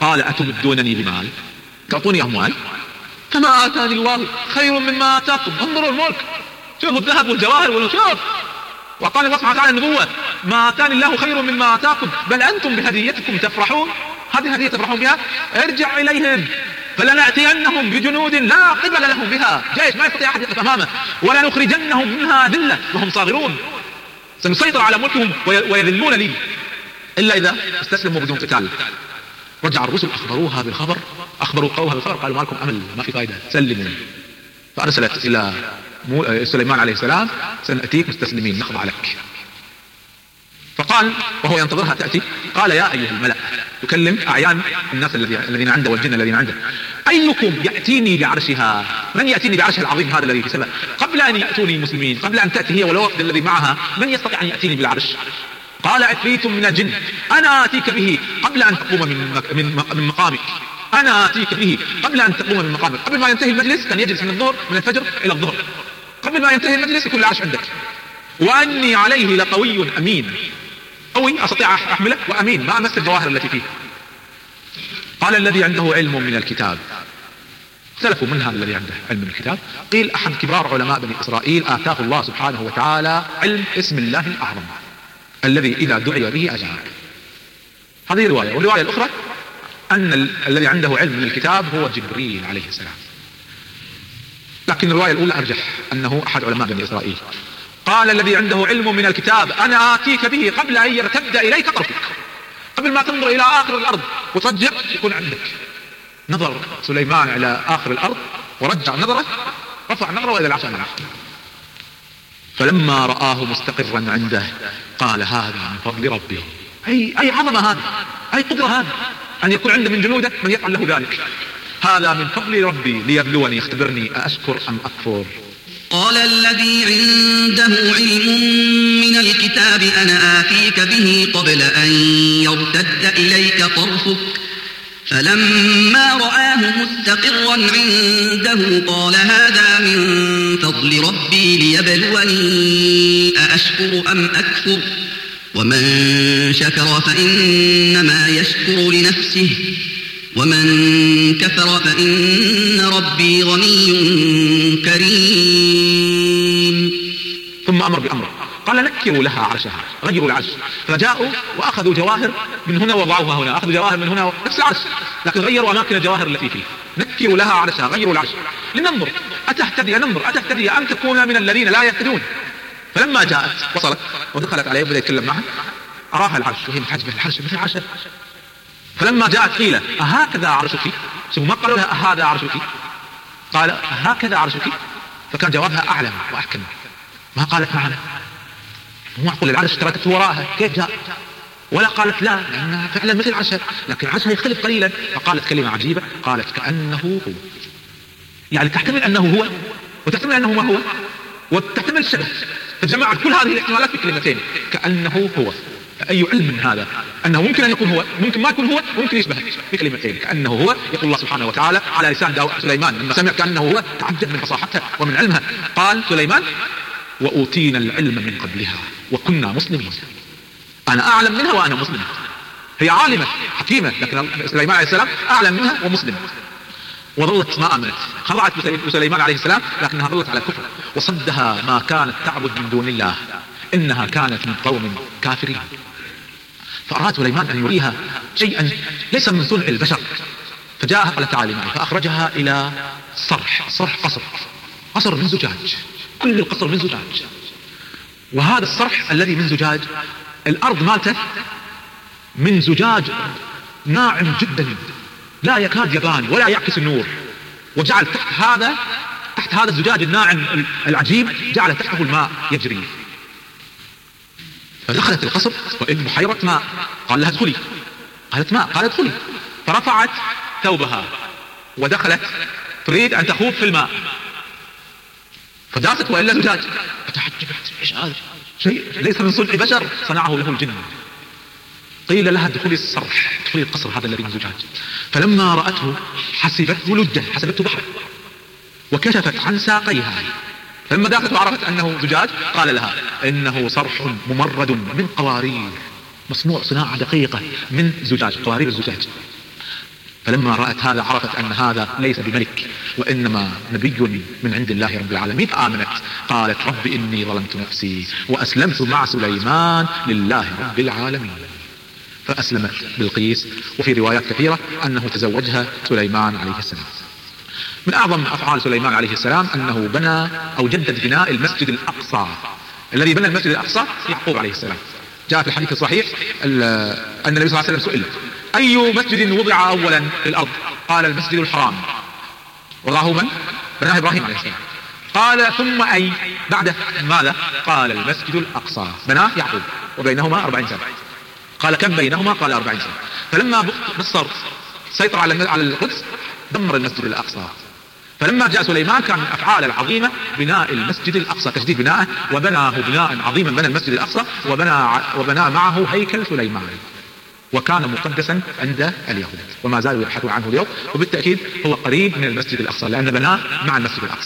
قال أتمدونني بمال، تعطوني أموال؟ فما آتاني الله خير مما آتاكم. انظروا الملك، شوفوا الذهب والجواهر والنشور، وقال الله سبحانه وتعالى النبوة: ما آتاني الله خير مما آتاكم بل أنتم بهديتكم تفرحون. هذه هدية تفرحون بها؟ ارجع إليهم فلنأتينهم بجنود لا قبل لهم بها، جيش ما يستطيع أحد يقف أمامه، ولنخرجنهم منها ذلة وهم صاغرون. سنسيطر على ملكهم ويذلون لي إلا إذا استسلموا بدون قتال. رجع الرسل أخبروها بالخبر، أخبروا قومها بالخبر، قالوا ما لكم أمل، ما في فائدة، سلموا. فأرسلت إلى سليمان عليه السلام: سنأتيك مستسلمين نخضع لك. فقال وهو ينتظرها تأتي، قال: يا أيها الملأ، يكلم أعيان الناس الذين عنده والجن الذين عنده: أيكم يأتيني بعرشها؟ من يأتيني بعرشها العظيم هذا الذي في سبأ؟ قبل أن يأتوني مسلمين، قبل أن تأتي هي والوفد الذي معها، من يستطيع أن يأتيني بالعرش؟ قال: عفريت من الجن أنا آتيك به قبل أن تقوم من مقامك، أنا آتيك به قبل أن تقوم من مقامك. قبل ما ينتهي المجلس، كان يجلس من الظهر، من الفجر إلى الظهر، قبل ما ينتهي المجلس يكون العرش عندك. وأني عليه لقوي أمين، قوي أستطيع أحمله، وأمين ما أمس الجواهر التي فيه. قال: الذي عنده علم من الكتاب. اختلفوا من هذا الذي عنده علم من الكتاب. قيل أحد كبار علماء بني إسرائيل آتاه الله سبحانه وتعالى علم اسم الله الأعظم الذي إذا دعي به أجاب. هذه رواية. والرواية الأخرى أن الذي عنده علم من الكتاب هو جبريل عليه السلام، لكن الرواية الأولى أرجح، أنه أحد علماء بني إسرائيل. قال: الذي عنده علم من الكتاب أنا آتيك به قبل أن يرتد إليك طرفك، قبل ما تنظر إلى آخر الأرض وترجع يكون عندك. نظر سليمان إلى آخر الأرض ورجع نظره، رفع نظره إلى العشاء معه، فلما رآه مستقرا عنده قال: هذا من فضل ربي. أي عظمة هذا، أي قدرة هذا، أن يكون عنده من جنوده من يفعل له ذلك. هذا من فضل ربي ليبلوني، يختبرني أأشكر أم أكفر.
قال الذي عنده علم من الكتاب أنا آتيك به قبل أن يرتد إليك طرفك، فلما رآه مستقرا عنده قال: هذا من فضل ربي ليبلوني أأشكر أم أكفر، ومن شكر فإنما يشكر لنفسه، ومن كفر فإن ربي غني كريم.
ثم أمر بأمر، قال: نكروا لها عرشها، غيروا العرش. فجاءوا وأخذوا جواهر من هنا وضعوها هنا، أخذوا جواهر من هنا، نفس العرش لكن غيروا أماكن الجواهر التي فيه. نكروا لها عرشها، غيروا العرش لننظر أتهتدي، ننظر أتهتدي أم تكون من الذين لا يهتدون. فلما جاءت وصلت ودخلت عليه وبدأ يتكلم معها، أراها العرش وهي متحجبة العرش مثل عرشه. فلما جاءت قيل: أهكذا عرشك؟ شوفوا ما قالوا لها أهذا عرشك، قال: أهكذا عرشك. فكان جوابها أعلم وأحكم، ما قالت نعم، مو معقول العرش تركته وراءها، كيف جاء؟ ولا قالت لا، لأنها فعلا مثل عرشها، لكن عرشها يختلف قليلا. فقالت كلمة عجيبة، قالت: كأنه هو، يعني تحتمل أنه هو وتحتمل أنه ما هو وتحتمل الشبه، فجمعت كل هذه الاحتمالات في كلمتين: كأنه هو. أي علم من هذا؟ أنه ممكن أن يكون هو، ممكن ما يكون هو، ممكن يشبه في كلمتين. كأنه هو، يقول الله سبحانه وتعالى على لسان سليمان لما سمع كأنه هو تعجب من فصاحتها ومن علمها. قال سليمان: وأوتينا العلم من قبلها وكنا مسلمين. أنا أعلم منها وأنا مسلم. هي عالمة حكيمة، لكن سليمان عليه السلام أعلم منها ومسلم. وظلت ما آمنت، خضعت لسليمان عليه السلام، لكنها ظلت على الكفر، وصدها ما كانت تعبد من دون الله، إنها كانت من قوم كافرين. فأراد سليمان أن يريها شيئا ليس من صنع البشر، فجاءها قال: تعالي معي. فأخرجها إلى صرح قصر من زجاج، كل القصر من زجاج. وهذا الصرح الذي من زجاج، الأرض مالته من زجاج ناعم جدا لا يكاد يبان ولا يعكس النور، وجعل تحت هذا الزجاج الناعم العجيب جعل تحته الماء يجري. فدخلت القصر وإن بحيرة ماء، قال لها: ادخلي. قالت: ماء. قالت: ادخلي. فرفعت ثوبها ودخلت تريد أن تخوض في الماء، فداست وإلا زجاج. فتعجبت: ايش هذا؟ شيء ليس من صنع بشر، صنعه له الجن. قيل لها: ادخلي الصرح، ادخلي القصر هذا الذي من زجاج. فلما رأته حسبته لجة، حسبته بحر، وكشفت عن ساقيها. فلما دخلت وعرفت أنه زجاج قال لها: إنه صرح ممرد من قوارير، مصنوع صناعة دقيقة من زجاج، قوارير الزجاج. فلما رأت هذا عرفت أن هذا ليس بملك وإنما نبي من عند الله رب العالمين، فآمنت. قالت رب إني ظلمت نفسي وأسلمت مع سليمان لله رب العالمين. فأسلمت بلقيس. وفي روايات كثيرة أنه تزوجها سليمان عليه السلام. من أعظم أفعال سليمان عليه السلام أنه بنى أو جدد بناء المسجد الأقصى. الذي بنى المسجد الأقصى يعقوب عليه السلام. جاء في الحديث الصحيح أن النبي صلى الله عليه وسلم سئل أي مسجد وضع أولا في الأرض؟ قال المسجد الحرام. وضعه من؟ بناه إبراهيم عليه السلام. قال ثم أي بعد ماذا؟ قال المسجد الأقصى بناه يعقوب وبينهما 40 سنة. قال كم بينهما؟ قال 40 سنة. فلما مصر سيطر على القدس دمر المسجد الأقصى. فلما جاء سليمان كان من أفعال العظيمة بناء المسجد الأقصى، تجديد بناءه، وبناه بناء عظيما، بنى المسجد الأقصى وبنى معه هيكل سليمان، وكان مقدسا عند اليهود وما زالوا يبحثون عنه اليوم، وبالتأكيد هو قريب من المسجد الأقصى لأن بناه مع المسجد الأقصى.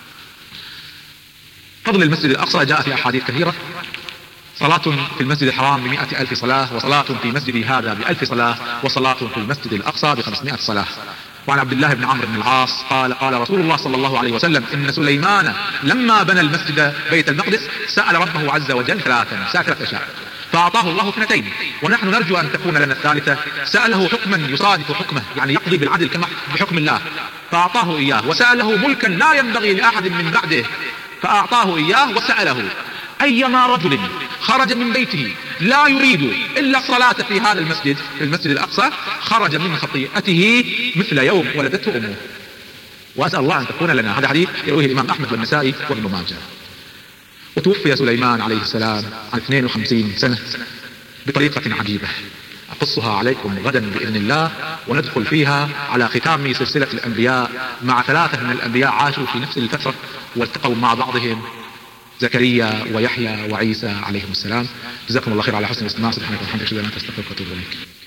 فضل المسجد الأقصى جاء في أحاديث كثيرة. صلاة في المسجد الحرام ب100,000 صلاة، وصلاة في مسجد هذا ب1000 صلاة، وصلاة في المسجد الأقصى ب500 صلاة. وعن عبد الله بن عمرو بن العاص قال قال رسول الله صلى الله عليه وسلم إن سليمان لما بنى المسجد بيت المقدس سأل ربه عز وجل ثلاث أشياء فأعطاه الله 2، ونحن نرجو أن تكون لنا الثالثة. سأله حكما يصادف حكمه، يعني يقضي بالعدل كما بحكم الله، فأعطاه إياه. وسأله ملكا لا ينبغي لأحد من بعده، فأعطاه إياه. وسأله أيما رجل خرج من بيته لا يريد إلا الصلاة في هذا المسجد، في المسجد الأقصى، خرج من خطيئته مثل يوم ولدته أمه. وأسأل الله أن تكون لنا. هذا حديث يرويه الإمام أحمد والنسائي وابن ماجه. وتوفي سليمان عليه السلام عن 52 سنة بطريقة عجيبة أقصها عليكم غدا بإذن الله، وندخل فيها على ختام سلسلة الأنبياء مع 3 من الأنبياء عاشوا في نفس الفترة والتقوا مع بعضهم، زكريا ويحيى وعيسى عليهم السلام. جزاكم الله خير على حسن الاستماع. سبحانك وبحمدك أشهد أن لا إله إلا أنت أستغفرك وأتوب إليك.